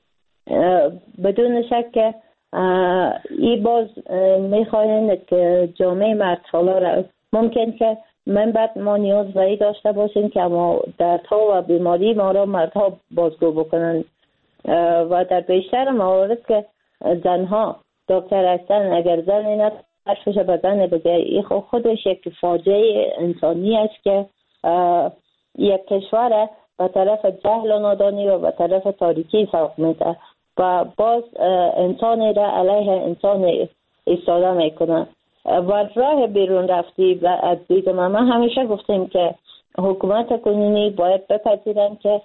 بدون شک که این باز میخواهیم که جامعه مردخالا را ممکن که من بعد ما نیاز به داشته باشیم که ما دردها و بیماری ما را مردها بازگو بکنن و در بیشتر موارد که زنها دکتر هستن، اگر زنی نترشش به زن بگه، این خودش یک فاجعه انسانی است که یک کشور به طرف جهل و نادانی و به طرف تاریکی سوق میده و باز انسانی را علیه انسان ایستاده میکنه و راه بیرون رفتی از دیدم. ما همیشه گفتیم که حکومت کنونی باید بپذیرن که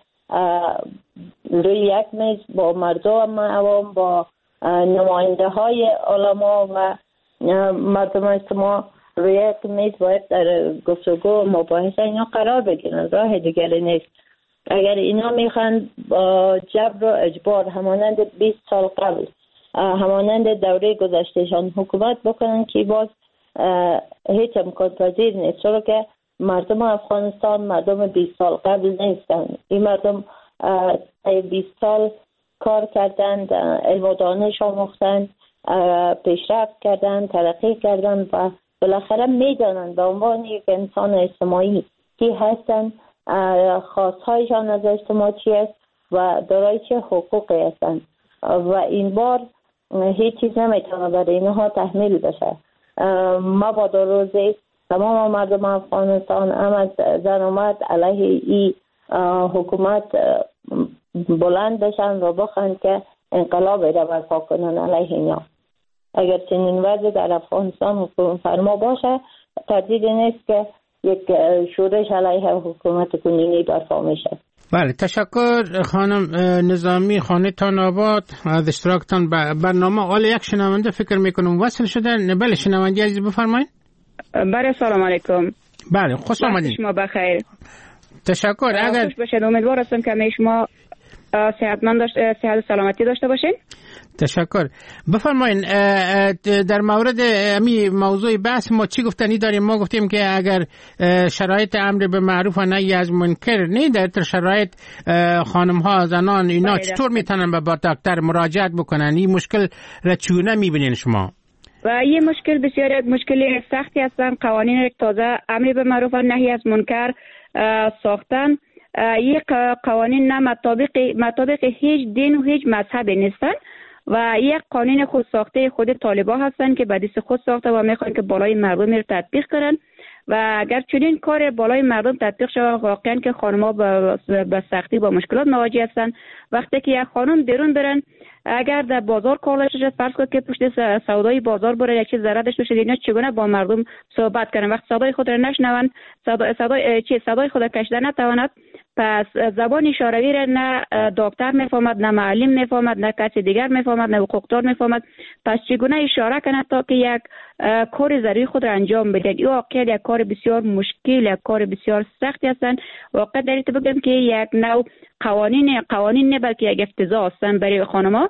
روی یک میز با مردم عوام، با نماینده های علما و مردم اجتماع روی یک میز باید در گفتگو مباحثه اینا قرار بگیرن. راه دیگری نیست. اگر اینا میخوان با جبر و اجبار همانند 20 سال قبل، همانند دوره گذشتهشان حکومت بکنن که باز هیچ امکان پذیر نیست، چرا که مردم افغانستان مردم 20 سال قبل نیستن. این مردم 20 سال کار کردند، علم و دانش آموختند، پیشرفت کردند، ترقی کردند و بالاخره میدانند به عنوان یک انسان اجتماعی کی هستند، خواستهایشان از اجتماع چی است و دارای چه حقوقی هستند و این بار هیچ چیز نمیتونه برای اینها تحمیل بشه. ما با روزی تمام مردم افغانستان هم زن اومد علیه ای حکومت بلند بشن و بخوان که انقلاب را برپا کنن علیه اینا. اگر چنین وضع در افغانستان حکومت فرما باشه، تردید نیست که یک شورش علیه حکومت کنونی برپا میشه. بله، تشکر خانم نظامی. خانه تان آباد از اشتراکتان برنامه. حالا یک شنونده فکر میکنم وصل شدن. بله شنونده عزیز بفرمایید. بله سلام علیکم. بله خوش آمدید. شما بخیر. تشکر. اگر خوش باشید. امیدوار هستم که شما صحت و سلامتی داشته باشین. تشکر. بفرمایید در مورد امی موضوع بحث ما چی گفتنی داریم؟ ما گفتیم که اگر شرایط امر به معروف و نهی از منکر نه در شرایط خانم ها زنان اینا چطور میتونن با دکتر مراجعت بکنن؟ این مشکل را چگونه میبینین شما؟ و یه مشکل بسیار مشکل سختی هستن. قوانین تازه امر به معروف و نهی از منکر ساختن. یک قوانین نه مطابق هیچ دین و هیچ مذهبی نیستن و یک قانون خود ساخته خود طالبان هستن که به دست خود ساخته و میخوان که بالای مردم رو تطبیق کنن و اگر چنین کار بالای مردم تطبیق شود، واقعا که خانم‌ها به سختی با مشکلات مواجه هستن. وقتی که یک خانم بیرون برن، اگر در بازار کار داشته باشه، فرض کنید که پشت سودای بازار بره یک چیز ضرر داشته باشه، اینا چگونه با مردم صحبت کنن؟ وقت صدای خود را نشنون، صدای خود را کشیدن نتواند، پس زبان اشاره‌ای را نه دکتر میفهمد، نه معلم میفهمد، نه کسی دیگر میفهمد، نه حقوقدار میفهمد. پس چگونه اشاره کنه تا که یک کار ضروری خود را انجام بده؟ این واقعا یک کار بسیار مشکل، یک کار بسیار سختی هستند. واقعا در این بگم که یک نوع قوانین نه بلکه یک افتضاح هستند برای خانم‌ها.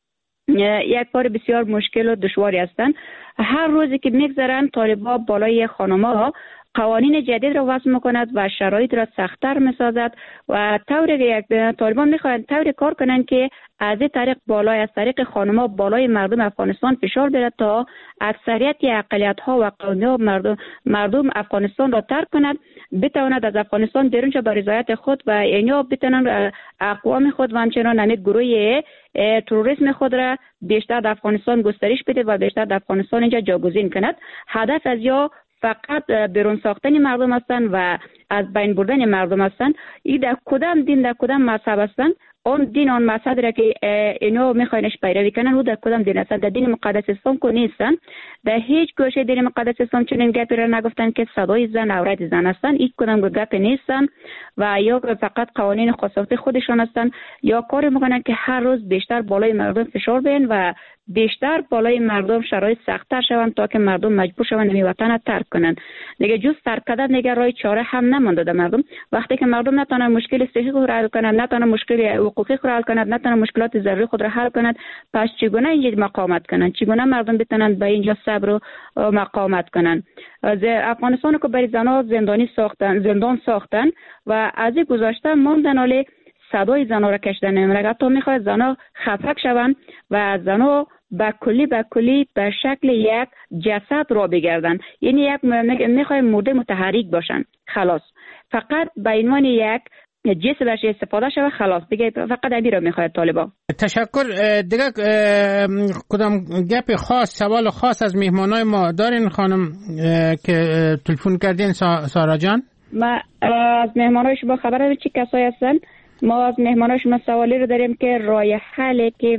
یک کار بسیار مشکل و دشواری هستند. هر روزی که میگذرن طالبان بالای خانم‌ها قوانین جدید را وضع میکند و شرایط را سخت‌تر میسازد و طالبان میخواهند طوری کار کنند که از طریق بالای از طریق خانم‌ها بالای مردم افغانستان فشار بیارد تا اکثریت اقلیت‌ها و قومی‌ها مردم افغانستان را ترک کند، بتواند از افغانستان بیرون شود به رضایت خود و اینا بتوانند اقوام خود و همچنان همین گروه تروریسم خود را بیشتر در افغانستان گسترش بده و بیشتر در افغانستان اینجا جاگزین کند. هدف از یا فقط بیرون ساختن مردم هستند و از بین بردن مردم هستند. این در کدام دین در کدام مذهب هستند، اون دین اون مذهب را که اینا میخواینش پیروی کنن و در کدام دین هستند. در دین مقدس اسلام که نیستن، در هیچ گوشه دین مقدس اسلام چنین گپی را نگفتن که صدای زن عورت زن هستند. این کدام گپ نیستن و یا فقط قوانین خاصه خودشان هستند یا کار میکنن که هر روز بیشتر بالای مردم فشار بیارن و بیشتر بالای مردم شرایط سخت‌تر شوند تا که مردم مجبور شوند این وطن را ترک کنند. دیگه جز ترک کردن دیگه راه چاره هم نمانده. مردم وقتی که مردم نتونن مشکل صحی خود را حل کنند، نتونن مشکل حقوقی خود را حل کنند، نتونن مشکلات ضروری خود را حل کنند، پس چگونه اینجا مقاومت کنند؟ چگونه مردم بتونن به اینجا صبر و مقاومت کنند؟ افغانستان که برای زنها زندان ساختن و از این گذشته ماندن حالی صدای زنها را کشیدن نمیره. حتی میخواد زنها خفک شوند و زنها به کلی به شکل یک جسد را بگردن، یعنی یک میخواد مرده متحرک باشن. خلاص فقط به عنوان یک جسم باشه استفاده شود، خلاص دیگه فقط همین را میخواد طالبان. تشکر. دیگه کدام گپ خاص سوال خاص از مهمانای ما دارین خانم که تلفن کردین؟ سارا جان، ما از مهمانای شما خبر چی کسایی هستن؟ ما از مهمانای شما سوالی رو داریم که راه حلی که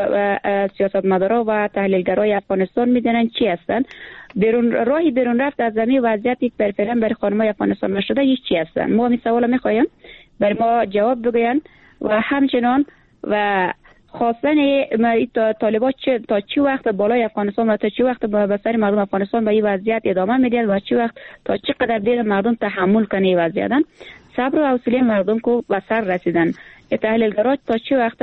سیاستمدارا و تحلیلگرای افغانستان میدونن چی هستن؟ راهی بیرون رفت از زمین وضعیتی پرفرن برای خانمای افغانستان نشده هیچ چی هستن؟ ما این سوالا میخوایم برای ما جواب بگوین و همچنان و خواستن طالبان تا چی وقت بالای افغانستان و تا چی وقت به سر مردم افغانستان به این وضعیت ادامه میدن و چی وقت تا چقدر دیر مردم تحمل کنه این وضعیت. صبر و حوصله مردم کو به سر رسیدن. تحلیلگرا تا چی وقت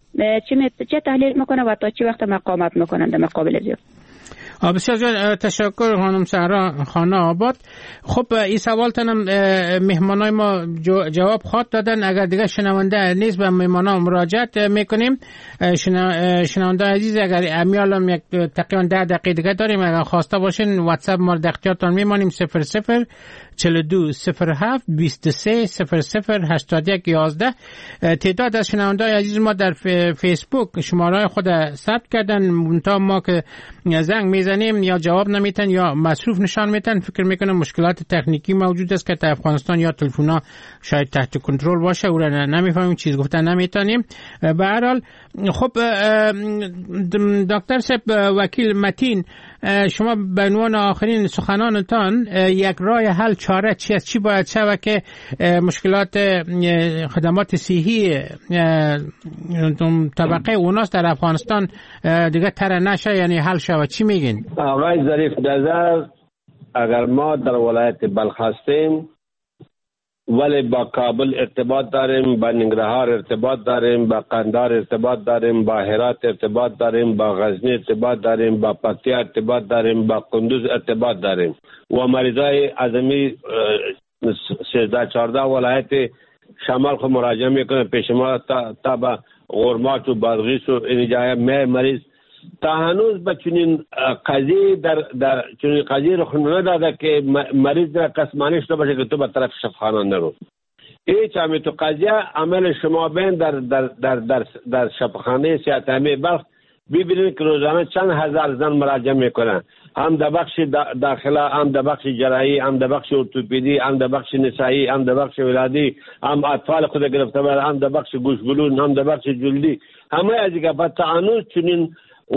چه تحلیل میکنه و تا چی وقت مقاومت میکنن در مقابل زیاد؟ بسیار تشکر خانم سهرا خانه آباد. خب این سوال تنم مهمانای ما جواب خواد دادن. اگر دیگه شنونده نیست به مهمانا مراجعت میکنیم. شنونده عزیز اگر امیالم یک تقریبا 10 دقیقه دیگه داریم، اگر خواسته باشین واتساپ ما در اختیارتان میمانیم 00 42 07 23 00 81 11. تعداد از شنونده عزیز ما در فیسبوک شماره خود ثبت کردن، منتها ما که زنگ میزنیم یا جواب نمیتن یا مصروف نشان میتن. فکر میکنم مشکلات تکنیکی موجود است که در افغانستان یا تلفن‌ها شاید تحت کنترل باشه او را نمیفهمیم، چیز گفتن نمیتونیم. به هر حال خب دکتر صاحب وکیل متین، شما به عنوان آخرین سخنانتان یک راه حل چاره چی است؟ چی باید شود که مشکلات خدمات صحی طبقه اوناست در افغانستان دیگه تر نشه، یعنی حل شود؟ چی میگین؟ آقای ظریف نظر، اگر ما در ولایت بلخ هستیم ولی با کابل ارتباط داریم، با ننگرهار ارتباط داریم، با قندهار ارتباط داریم، با هرات ارتباط داریم، با غزنی ارتباط داریم، با پکتیا ارتباط داریم، با قندوز ارتباط داریم و مریضای اعظمی 13-14 ولایت شمال خود مراجعه میکنه پیش ما تا با غرمات و بادغیس و این جای مریض تا هنوز به چنین قضیه در چنین قضیه رخ نداده که مریض را قسمانی شده باشه که تو به طرف شفاخانه نرو. هیچ همین تو قضیه عمل شما بین در شفاخانه صحت‌عامه بلخ ببینید که روزانه چند هزار زن مراجعه میکنن، هم در بخش داخله، هم در بخش جراحی، هم در بخش ارتوپدی، هم در بخش نسایی، هم در بخش ولادی، هم اطفال خود گرفته بر، هم در بخش گوش بلون، هم در بخش جلدی. همه از دیگه بعد هنوز چنین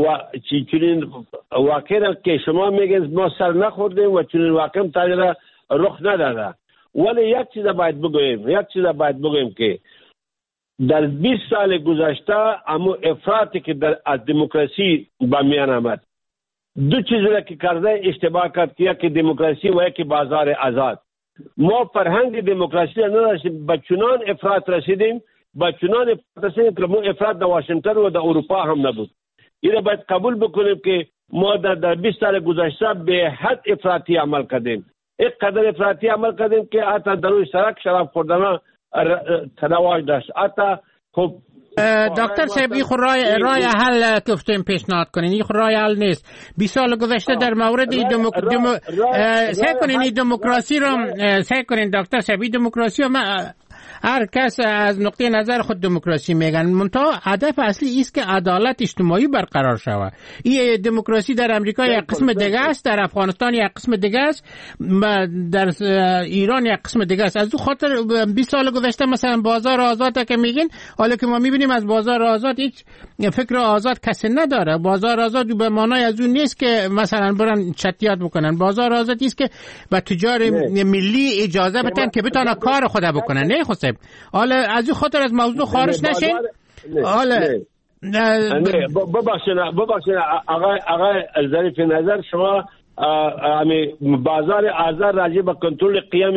واقعا که شما میگید ما سر نخوردیم و چنین واقعا تاجر رخ نداده. ولی یک چیز باید بگویم که در 20 سال گذشته اما افراطی که از دموکراسی با میان آمد، دو چیز را که کرده اشتباه کرد که یکی دموکراسی و یکی بازار آزاد. ما فرهنگ دموکراسی را نداشتیم، به چنان افراط رسیدیم که ما افراط در واشنگتن و در اروپا هم نبود. این را باید قبول بکنیم که ما در 20 سال گذشته به حد افراطی عمل کردیم. یک قدر افراطی عمل کردیم که حتی در روی سرک شراب خوردن تنواج داشت. حتی خب دکتر صاحب این خود رای حل گفتیم پیشنهاد کنین، این خود رای حل نیست. 20 سال گذشته در مورد سعی کنین دموکراسی رو سعی کنین دکتر صاحب، دموکراسی رو هر کس از نقطه نظر خود دموکراسی میگن، منتها هدف اصلی است که عدالت اجتماعی برقرار شود. این دموکراسی در امریکا یک قسم دیگه است، در افغانستان یک قسم دیگه است، در ایران یک قسم دیگه است. از اون خاطر 20 سال گذشته مثلا بازار آزاد که میگین، حالا که ما میبینیم از بازار آزاد هیچ فکر آزاد کسی نداره. بازار آزاد به معنای از اون نیست که مثلا برن چتیات بکنن. بازار آزاد است که به تجار ملی اجازه بدن که بتونن کار خود بکنن. نه خصوصا حالا از این خاطر از موضوع خارج نشین. حالا ببخشید آقای ظریف نظر، شما بازار آزاد راجع به کنترل قیام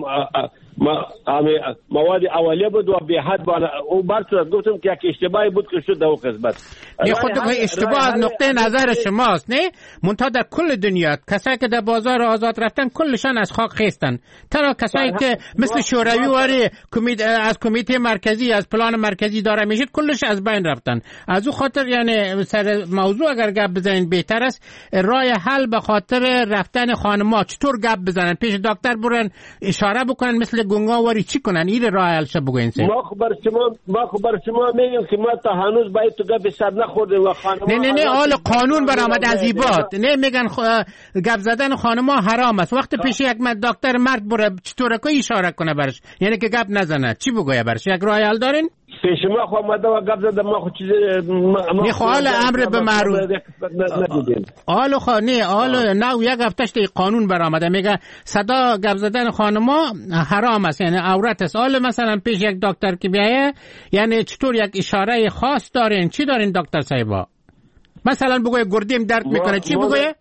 مواد اولیه بود و به حد او برصورت گفتم که یک اشتباهی بود که شد در اون قسمت. نه خود اشتباه از نقطه نظر شماست، نه منتها در کل دنیا کسایی که در بازار آزاد رفتن کلشان از خاک خیستن. تنها کسایی که مثل شوروی واری از کمیته مرکزی از پلان مرکزی داره میشد کلش از بین رفتن. از اون خاطر یعنی سر موضوع اگر گپ بزنین بهتر است. راه حل به خاطر رفتن خانم‌ها چطور گپ بزنن، پیش دکتر برن اشاره بکنن مثل گنگا واری چی کنن، این راه حل شه بگوین. ما خبر شما میگم که ما تا هنوز باید تو گپ سر نخورده و خانم‌ها نه حال قانون برآمد از ایبات. نه میگن گپ زدن خانم‌ها حرام است. وقت پیش یک دکتر مرد بره چطور که اشاره کنه برش، یعنی که گپ نزنه چی بگویه برش؟ یک راه حل دارین؟ پیش ما خو آمده و گپ زدم ما خو چیز نه حال امر به معروف حال خو نه حال نه یک هفتهش قانون برآمده میگه صدا گپ زدن خانم‌ها حرام است، یعنی عورت است. حال مثلا پیش یک دکتر که بیایه یعنی چطور یک اشاره خاص دارین؟ چی دارین دکتر صاحبا؟ مثلا بگوی گردیم درد میکنه چی بگویه؟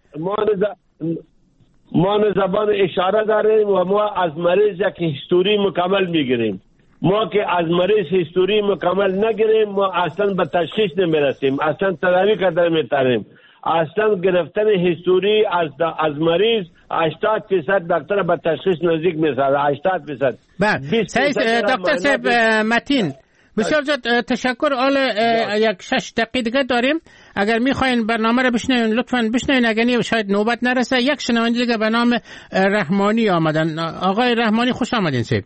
ما زبان اشاره داریم و ما از مریض یک هیستوری مکمل میگیریم. ما که از مریض هیستوری مکمل نگیریم ما اصلا به تشخیص نمیرسیم، اصلا تداوی کردن میتاریم. اصلا گرفتن هیستوری از مریض 80% دکتر به تشخیص نزدیک میسازه. 80%. بله دکتر صاحب متین بسیار زیاد تشکر. حالا یک 6 دقیقه دیگه داریم، اگر میخواین برنامه رو بشنوین لطفاً بشنوین، اگر نه شاید نوبت نرسه. یک شنونده دیگه به نام رحمانی آمدن. آقای رحمانی خوش آمدین. صاحب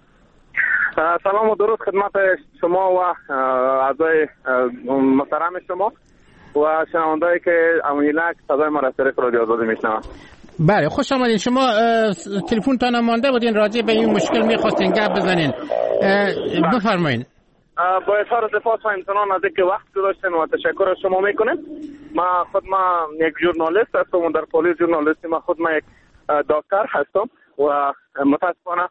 سلام و درود خدمت شما و اعضای محترم شما و شنوندهایی که امونیلک صدای ما را طریق رادیو آزادی میشنوند. بله خوش آمدین. شما تلفنتان مانده بودین راجع به این مشکل میخواستین گپ بزنین، بفرمایین. با اظهار سپاس و امتنان از اینکه وقت گذاشتین و تشکر از شما میکنیم. ما یک ژورنالیست هستم و در پلیس ژورنالیستی ما یک دکتر هستم و متاسفانه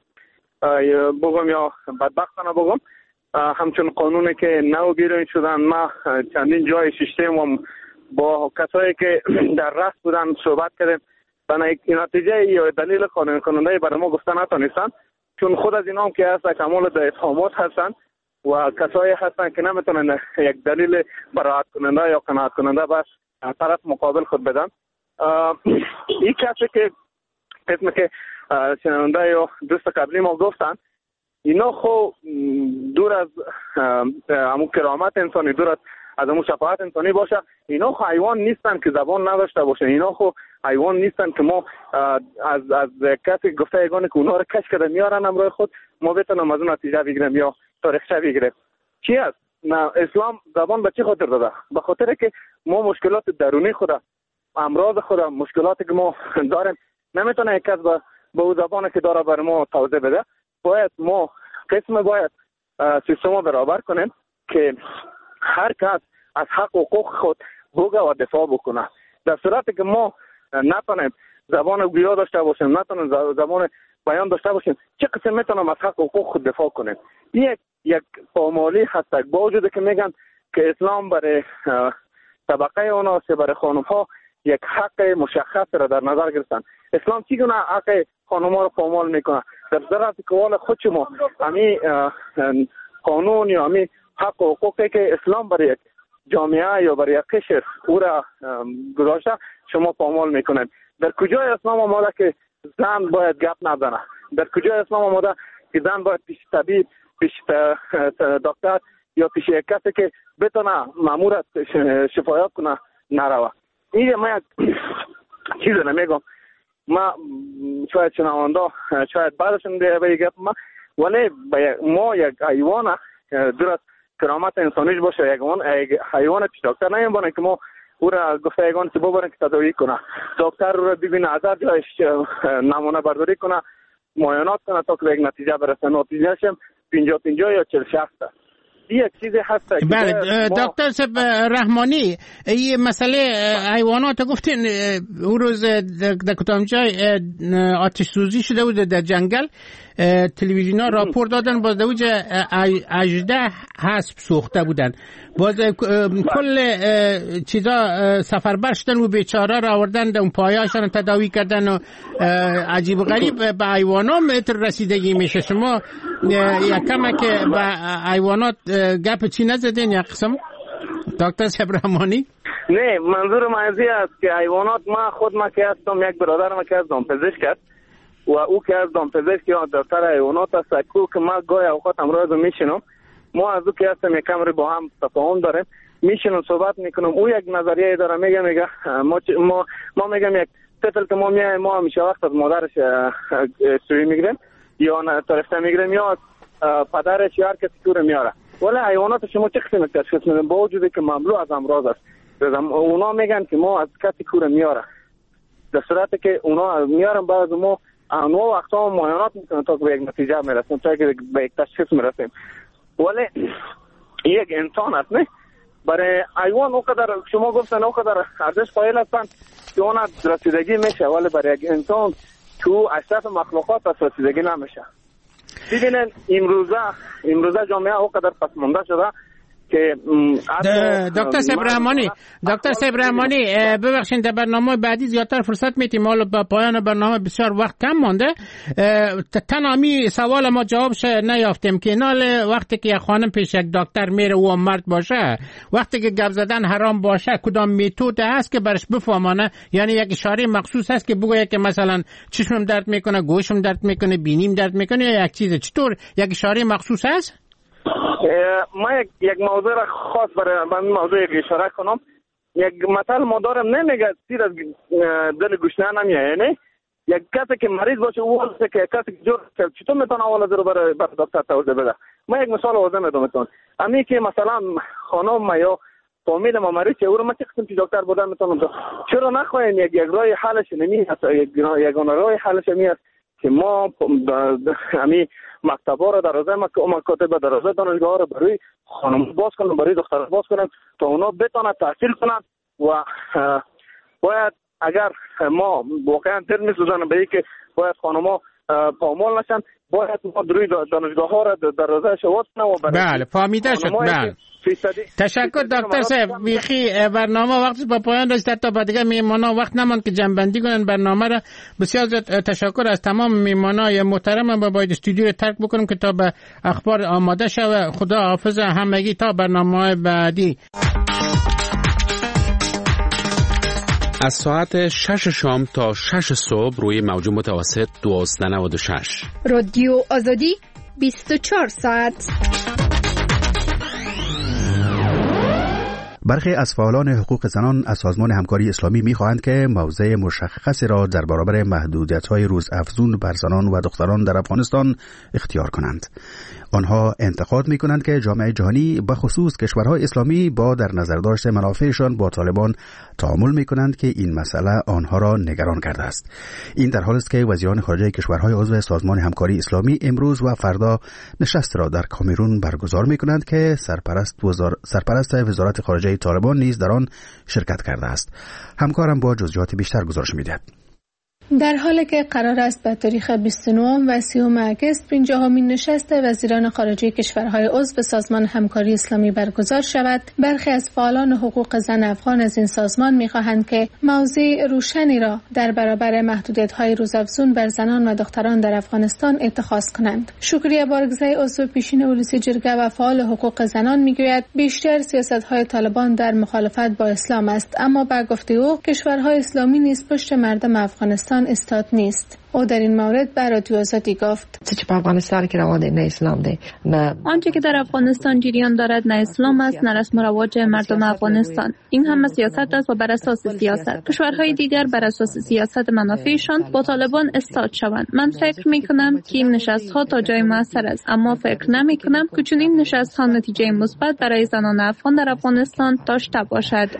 بگم یا بدبختانه بگم همچون قانونی که نو بیرون شدن ما چندین جای ششتیم و با کسایی که در رأس بودن صحبت کردیم و نتیجه یا دلیل قانون کننده برای ما گفتن نتونستن، چون خود از اینا هم که هست کمال در اتهامات هستن و کسایی هستن که نمیتونن یک دلیل براحت کننده یا قناعت کننده بس طرف مقابل خود بدن. این کسی که اسم که شنونده یا دوست قبلی ما گفتن اینا خو دور از همون کرامت انسانی، دور از همون شفاعت انسانی باشه. اینا خو حیوان نیستن که زبان نداشته باشه. اینا خو حیوان نیستن که ما از کسی گفته یگانه که اونا رو کش کرده میارن امروی خود ما بتونم از اون نتیجه بگیرم یا تاریخچه بگیرم. چی است؟ نه اسلام زبان به چی خاطر داده؟ به خاطر که ما مشکلات درونی خود، امراض خود، مشکلاتی که ما داریم نمیتونه یک کس به او زبانی که داره بر ما توضیح بده. باید ما باید سیستم رو برابر کنیم که هر کس از حق و حقوق خود بگه و دفاع بکنه. در صورتی که ما نتونیم زبان گویا داشته باشیم، نتونیم زبان بیان داشته باشیم، چه قسم میتونم از حق و حقوق خود دفاع کنیم؟ یک پامالی هست با وجود که میگن که اسلام برای طبقه اونا برای خانم ها یک حق مشخص را در نظر گرفتن. اسلام چگونه حق خانم ها را پامال میکنه؟ در صورتی که والا خود شما همی قانون یا همی حق و حقوقی که اسلام برای یک جامعه یا برای یک قشر او را گذاشته شما پامال میکنید. در کجای اسلام آمده که زن باید گپ نزنه. در کجا اسلام آمده که زن باید پیش طبیب، پیش دکتر یا پیش یک کسی که بتونه مامور شفایت کنه نروه. این من یک چیز نمیگم، ما شاید شنونده شاید بعدشون بگم ولی ما یک حیوان درست کرامت انسانیش باشه، یک حیوان پیش دکتر نمیبونه که ما او را گفته یگان که ببرن که تداوی کنه، دکتر رو ببینه از هر جایش نمونه برداری کنه، معاینات کنه تا که به یک نتیجه برسه. نتیجهش 50-50 یا 40-60. یک چیزی هست. بله دکتر صاحب رحمانی، این مسئله حیوانات گفتین اون روز در کدام جای آتش سوزی شده بود در جنگل، تلویزیون ها راپور دادن باز در اوج 18 اسب سوخته بودن، باز کل چیزا سفربر شدن و بیچاره را آوردن اون پایه‌هاشون تداوی کردن و عجیب و غریب به حیوانات متر رسیدگی میشه. شما یکم که به حیوانات گپ چی نزدین یک قسم دکتر صاحب رحمانی؟ نه، منظور من است که حیوانات ما که هستم، یک برادر ما که هستم پزشک است و او که هستم پزشک یا دکتر حیوانات است که ما گاهی اوقات امروز میشینم، ما از او که هستم یکم رو با هم تفاهم داریم، میشینم صحبت میکنم، او یک نظریه داره میگه ما میگم یک طفل که ما همیشه وقت از مادرش سوی میگیریم یا طرفته میگیریم یا پدرش یا هر کسی که رو میاره، ولی حیوانات شما چه قسم تشخیص میدن با وجودی که مملو از امراض است؟ اونا میگن که ما از کسی که رو میاره، در صورتی که اونا میارن بعد ما انواع وقتا معاینات میکنن تا که به یک نتیجه میرسیم، تا که به یک تشخیص میرسیم. ولی یک انسان است نه، برای حیوان اونقدر شما گفتن اونقدر ارزش قائل هستن که اون رسیدگی میشه، ولی برای یک انسان تو اشرف مخلوقات از رسیدگی نمیشه. ببینن امروزه جامعه اونقدر پسمانده شده که دکتر صاحب رحمانی ببخشید در برنامه بعدی زیادتر فرصت میتیم، حالا با پایان برنامه بسیار وقت کم مانده، تنامی سوال ما جوابش نیافتیم که نال وقتی که یک خانم پیش یک دکتر میره و مرد باشه، وقتی که گپ زدن حرام باشه، کدام میتود هست که برش بفهمانه؟ یعنی یک اشاره مخصوص هست که بگه که مثلا چشمم درد میکنه، گوشم درد میکنه، بینیم درد میکنه، یا یک چیز چطور یک اشاره مخصوص هست؟ ما یک موضوع را خاص برای این موضوع اشاره کنم. یک مثل ما دارم، نمیگه سیر از دل گوشنه نمیه، یعنی یک کسی که مریض باشه او که کسی که جور چطور میتونه اول از رو برای دکتر توضیح بده. ما یک مثال واضح میدم، امی که مثلا خانم یا فامیل ما مریض او رو ما چه قسم دکتر بودن میتونم چرا نخواهیم یک راه حلش نمیهست، یک راه حلش نمیهست که ما امی مکتبا رو درازه مکاتب درازه دانشگاه رو برای خانم باز کنن، برای دختر باز کنن تا اونا بتونن تحصیل کنن و باید اگر ما واقعا دل میسوزن به اینکه باید خانم‌ها پامال نشن، باید ما دروی دانشگاه ها رو درازه شواز کنن و بله فهمیده شد. بله تشکر دکتر صاحب. بیخی برنامه وقتی با پایان رسید، تا بعد دیگه میهمانا وقت نماند که جنبندی کنن برنامه را. بسیار تشکر از تمام میهمانای محترم. با باید استودیو رو ترک بکنم که تا به اخبار آماده شود. خدا حافظ همگی تا برنامه بعدی. از ساعت 6 شام تا 6 صبح روی موج متوسط 1296 رادیو آزادی 24 ساعت. برخی از فعالان حقوق زنان از سازمان همکاری اسلامی می‌خواهند که موضع مشخصی را در برابر محدودیت‌های روزافزون بر زنان و دختران در افغانستان اختیار کنند. آنها انتقاد می‌کنند که جامعه جهانی به خصوص کشورهای اسلامی با در نظر داشت منافعشان با طالبان تعامل می‌کنند که این مسئله آنها را نگران کرده است. این در حالی است که وزیران خارجه کشورهای عضو سازمان همکاری اسلامی امروز و فردا نشست را در کامرون برگزار می‌کنند که سرپرست وزارت خارجه طالبان نیز در آن شرکت کرده است. همکارم با جزئیات بیشتر گزارش می‌دهد. در حالی که قرار است به تاریخ 29 و 30 اگست 50مین نشست وزیران خارجه کشورهای عضو سازمان همکاری اسلامی برگزار شود، برخی از فعالان حقوق زن افغان از این سازمان می‌خواهند که موضع روشنی را در برابر محدودیت‌های روزافزون بر زنان و دختران در افغانستان اتخاذ کنند. شکریه بارگزای عضو پیشین ولسی جرگه و فعال حقوق زنان می‌گوید بیشتر سیاست‌های طالبان در مخالفت با اسلام است، اما با گفته او کشورهای اسلامی نیز پشت مردم افغانستان افغانستان استاد نیست. او در این مورد به رادیو آزادی گفت چه افغانستان که روان نه اسلام ده، نه آنچه که در افغانستان جریان دارد نه اسلام است نه رسم و رواج مردم افغانستان. این همه سیاست است و بر اساس سیاست کشورهای دیگر بر اساس سیاست منافعشان با طالبان استاد شوند. من فکر می کنم که این نشست ها تا جای موثر است، اما فکر نمی کنم که چون این نشست ها نتیجه مثبت برای زنان افغان در افغانستان داشته باشد.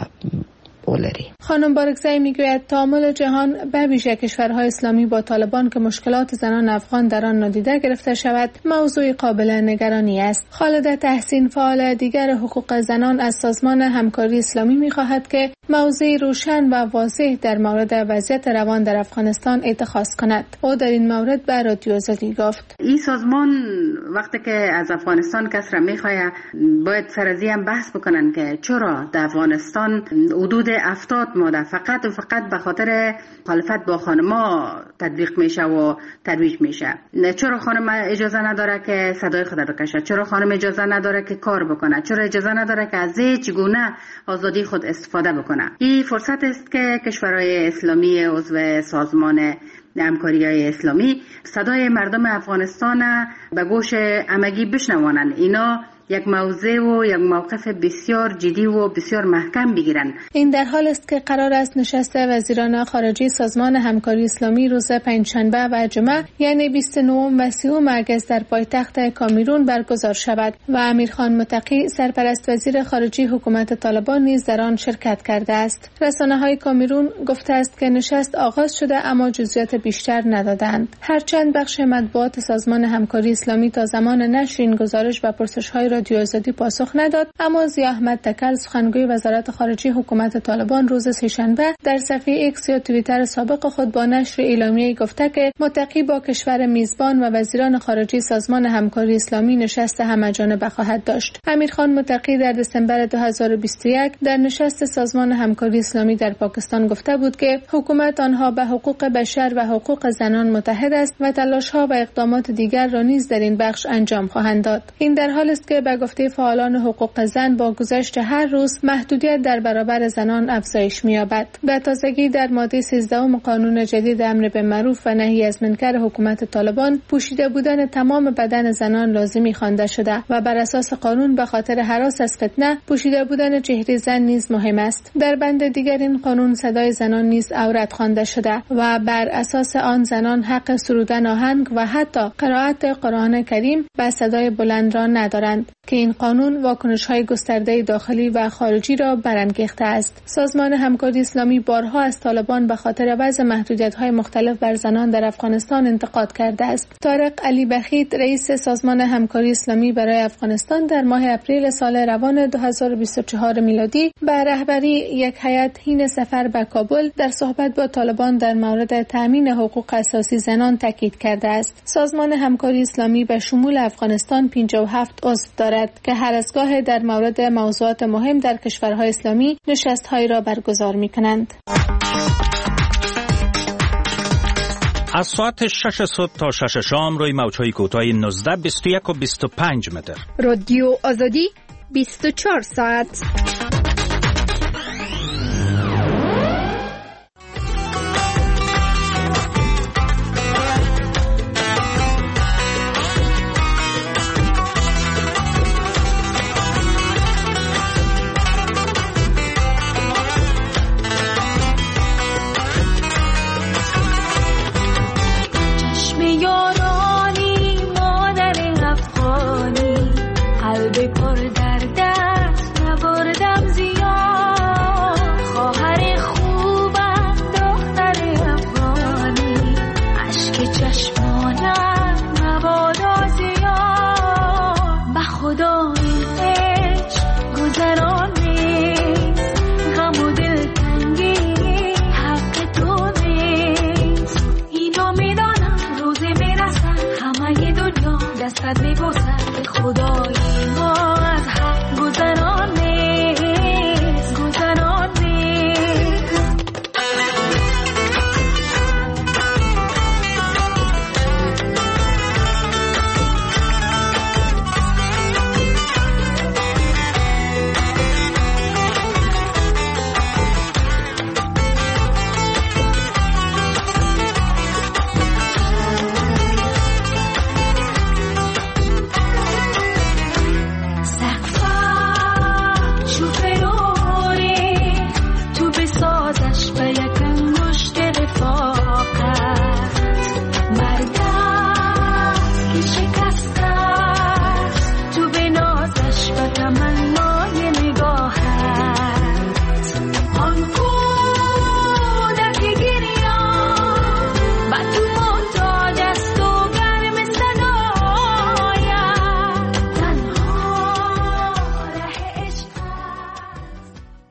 خانم بارکزئی میگوید تعامل جهان به ویژه کشورهای اسلامی با طالبان که مشکلات زنان افغان در آن نادیده گرفته شود موضوع قابل نگرانی است. خالده تحسین فعال دیگر حقوق زنان از سازمان همکاری اسلامی میخواهد که موضوع روشن و واضح در مورد وضعیت روان در افغانستان اتخاذ کند. او در این مورد به رادیو آزادی گفت این سازمان وقتی که از افغانستان کس را میخواد باید سر از این بحث بکنن که چرا در افغانستان حدود 70 ماده فقط و فقط به خاطر مخالفت با خانما تطبیق میشه و ترویج میشه. چرا خانم اجازه نداره که صدای خود بکشه؟ چرا خانم اجازه نداره که کار بکنه؟ چرا اجازه نداره که از هیچ گونه آزادی خود استفاده بکنه؟ این فرصت است که کشورهای اسلامی عضو سازمان همکاری‌های اسلامی صدای مردم افغانستان به گوش همگی بشنوانند. اینا یک موضع و یک موقف بسیار جدی و بسیار محکم بگیرن. این در حال است که قرار است نشست وزیران خارجه سازمان همکاری اسلامی روز پنجشنبه و جمعه یعنی 29 و 30 اگست در پایتخت کامیرون برگزار شود و امیرخان متقی سرپرست وزیر خارجه حکومت طالبان نیز در آن شرکت کرده است. رسانه‌های کامیرون گفته است که نشست آغاز شده اما جزئیات بیشتر ندادند. هرچند بخش مطبوعات سازمان همکاری اسلامی تا زمان نشر این گزارش و پرسش‌های رادیو آزادی پاسخ نداد، اما ضیاء احمد تکل سخنگوی وزارت خارجه حکومت طالبان روز سه‌شنبه در صفحه ایکس یا توییتر سابق خود با نشر اعلامیه‌ای گفته که متقی با کشور میزبان و وزیران خارجه سازمان همکاری اسلامی نشست همه‌جانبه خواهد داشت. امیرخان متقی در دسامبر 2021 در نشست سازمان همکاری اسلامی در پاکستان گفته بود که حکومت آنها به حقوق بشر و حقوق زنان متحد است و تلاش‌ها و اقدامات دیگر را نیز در این بخش انجام خواهند داد. این در حالی است که به گفته فعالان حقوق زن با گذشت هر روز محدودیت در برابر زنان افزایش می‌یابد. به تازگی در ماده 13 قانون جدید امر به معروف و نهی از منکر حکومت طالبان پوشیده بودن تمام بدن زنان لازمی خوانده شده و بر اساس قانون به خاطر هراس از فتنه پوشیده بودن چهره زن نیز مهم است. در بند دیگر این قانون صدای زنان نیز عورت خوانده شده و بر اساس آن زنان حق سرودن آهنگ و حتی قرائت قرآن کریم به صدای بلند را ندارند که این قانون واکنش‌های گسترده داخلی و خارجی را برانگیخته است. سازمان همکاری اسلامی بارها از طالبان به خاطر وضع محدودیت‌های مختلف بر زنان در افغانستان انتقاد کرده است. طارق علی بخیت رئیس سازمان همکاری اسلامی برای افغانستان در ماه اپریل سال روان 2024 میلادی به رهبری یک هیئت حین سفر به کابل در صحبت با طالبان در مورد تأمین حقوق اساسی زنان تاکید کرده است. سازمان همکاری اسلامی به شمول افغانستان 57 عضو دارد که هر از گاه در مورد موضوعات مهم در کشورهای اسلامی نشست‌هایی را برگزار می‌کنند. از ساعت 6 صبح تا 6 شام روی موج‌های کوتاه 19، 21 و 25 متر. رادیو آزادی 24 ساعت.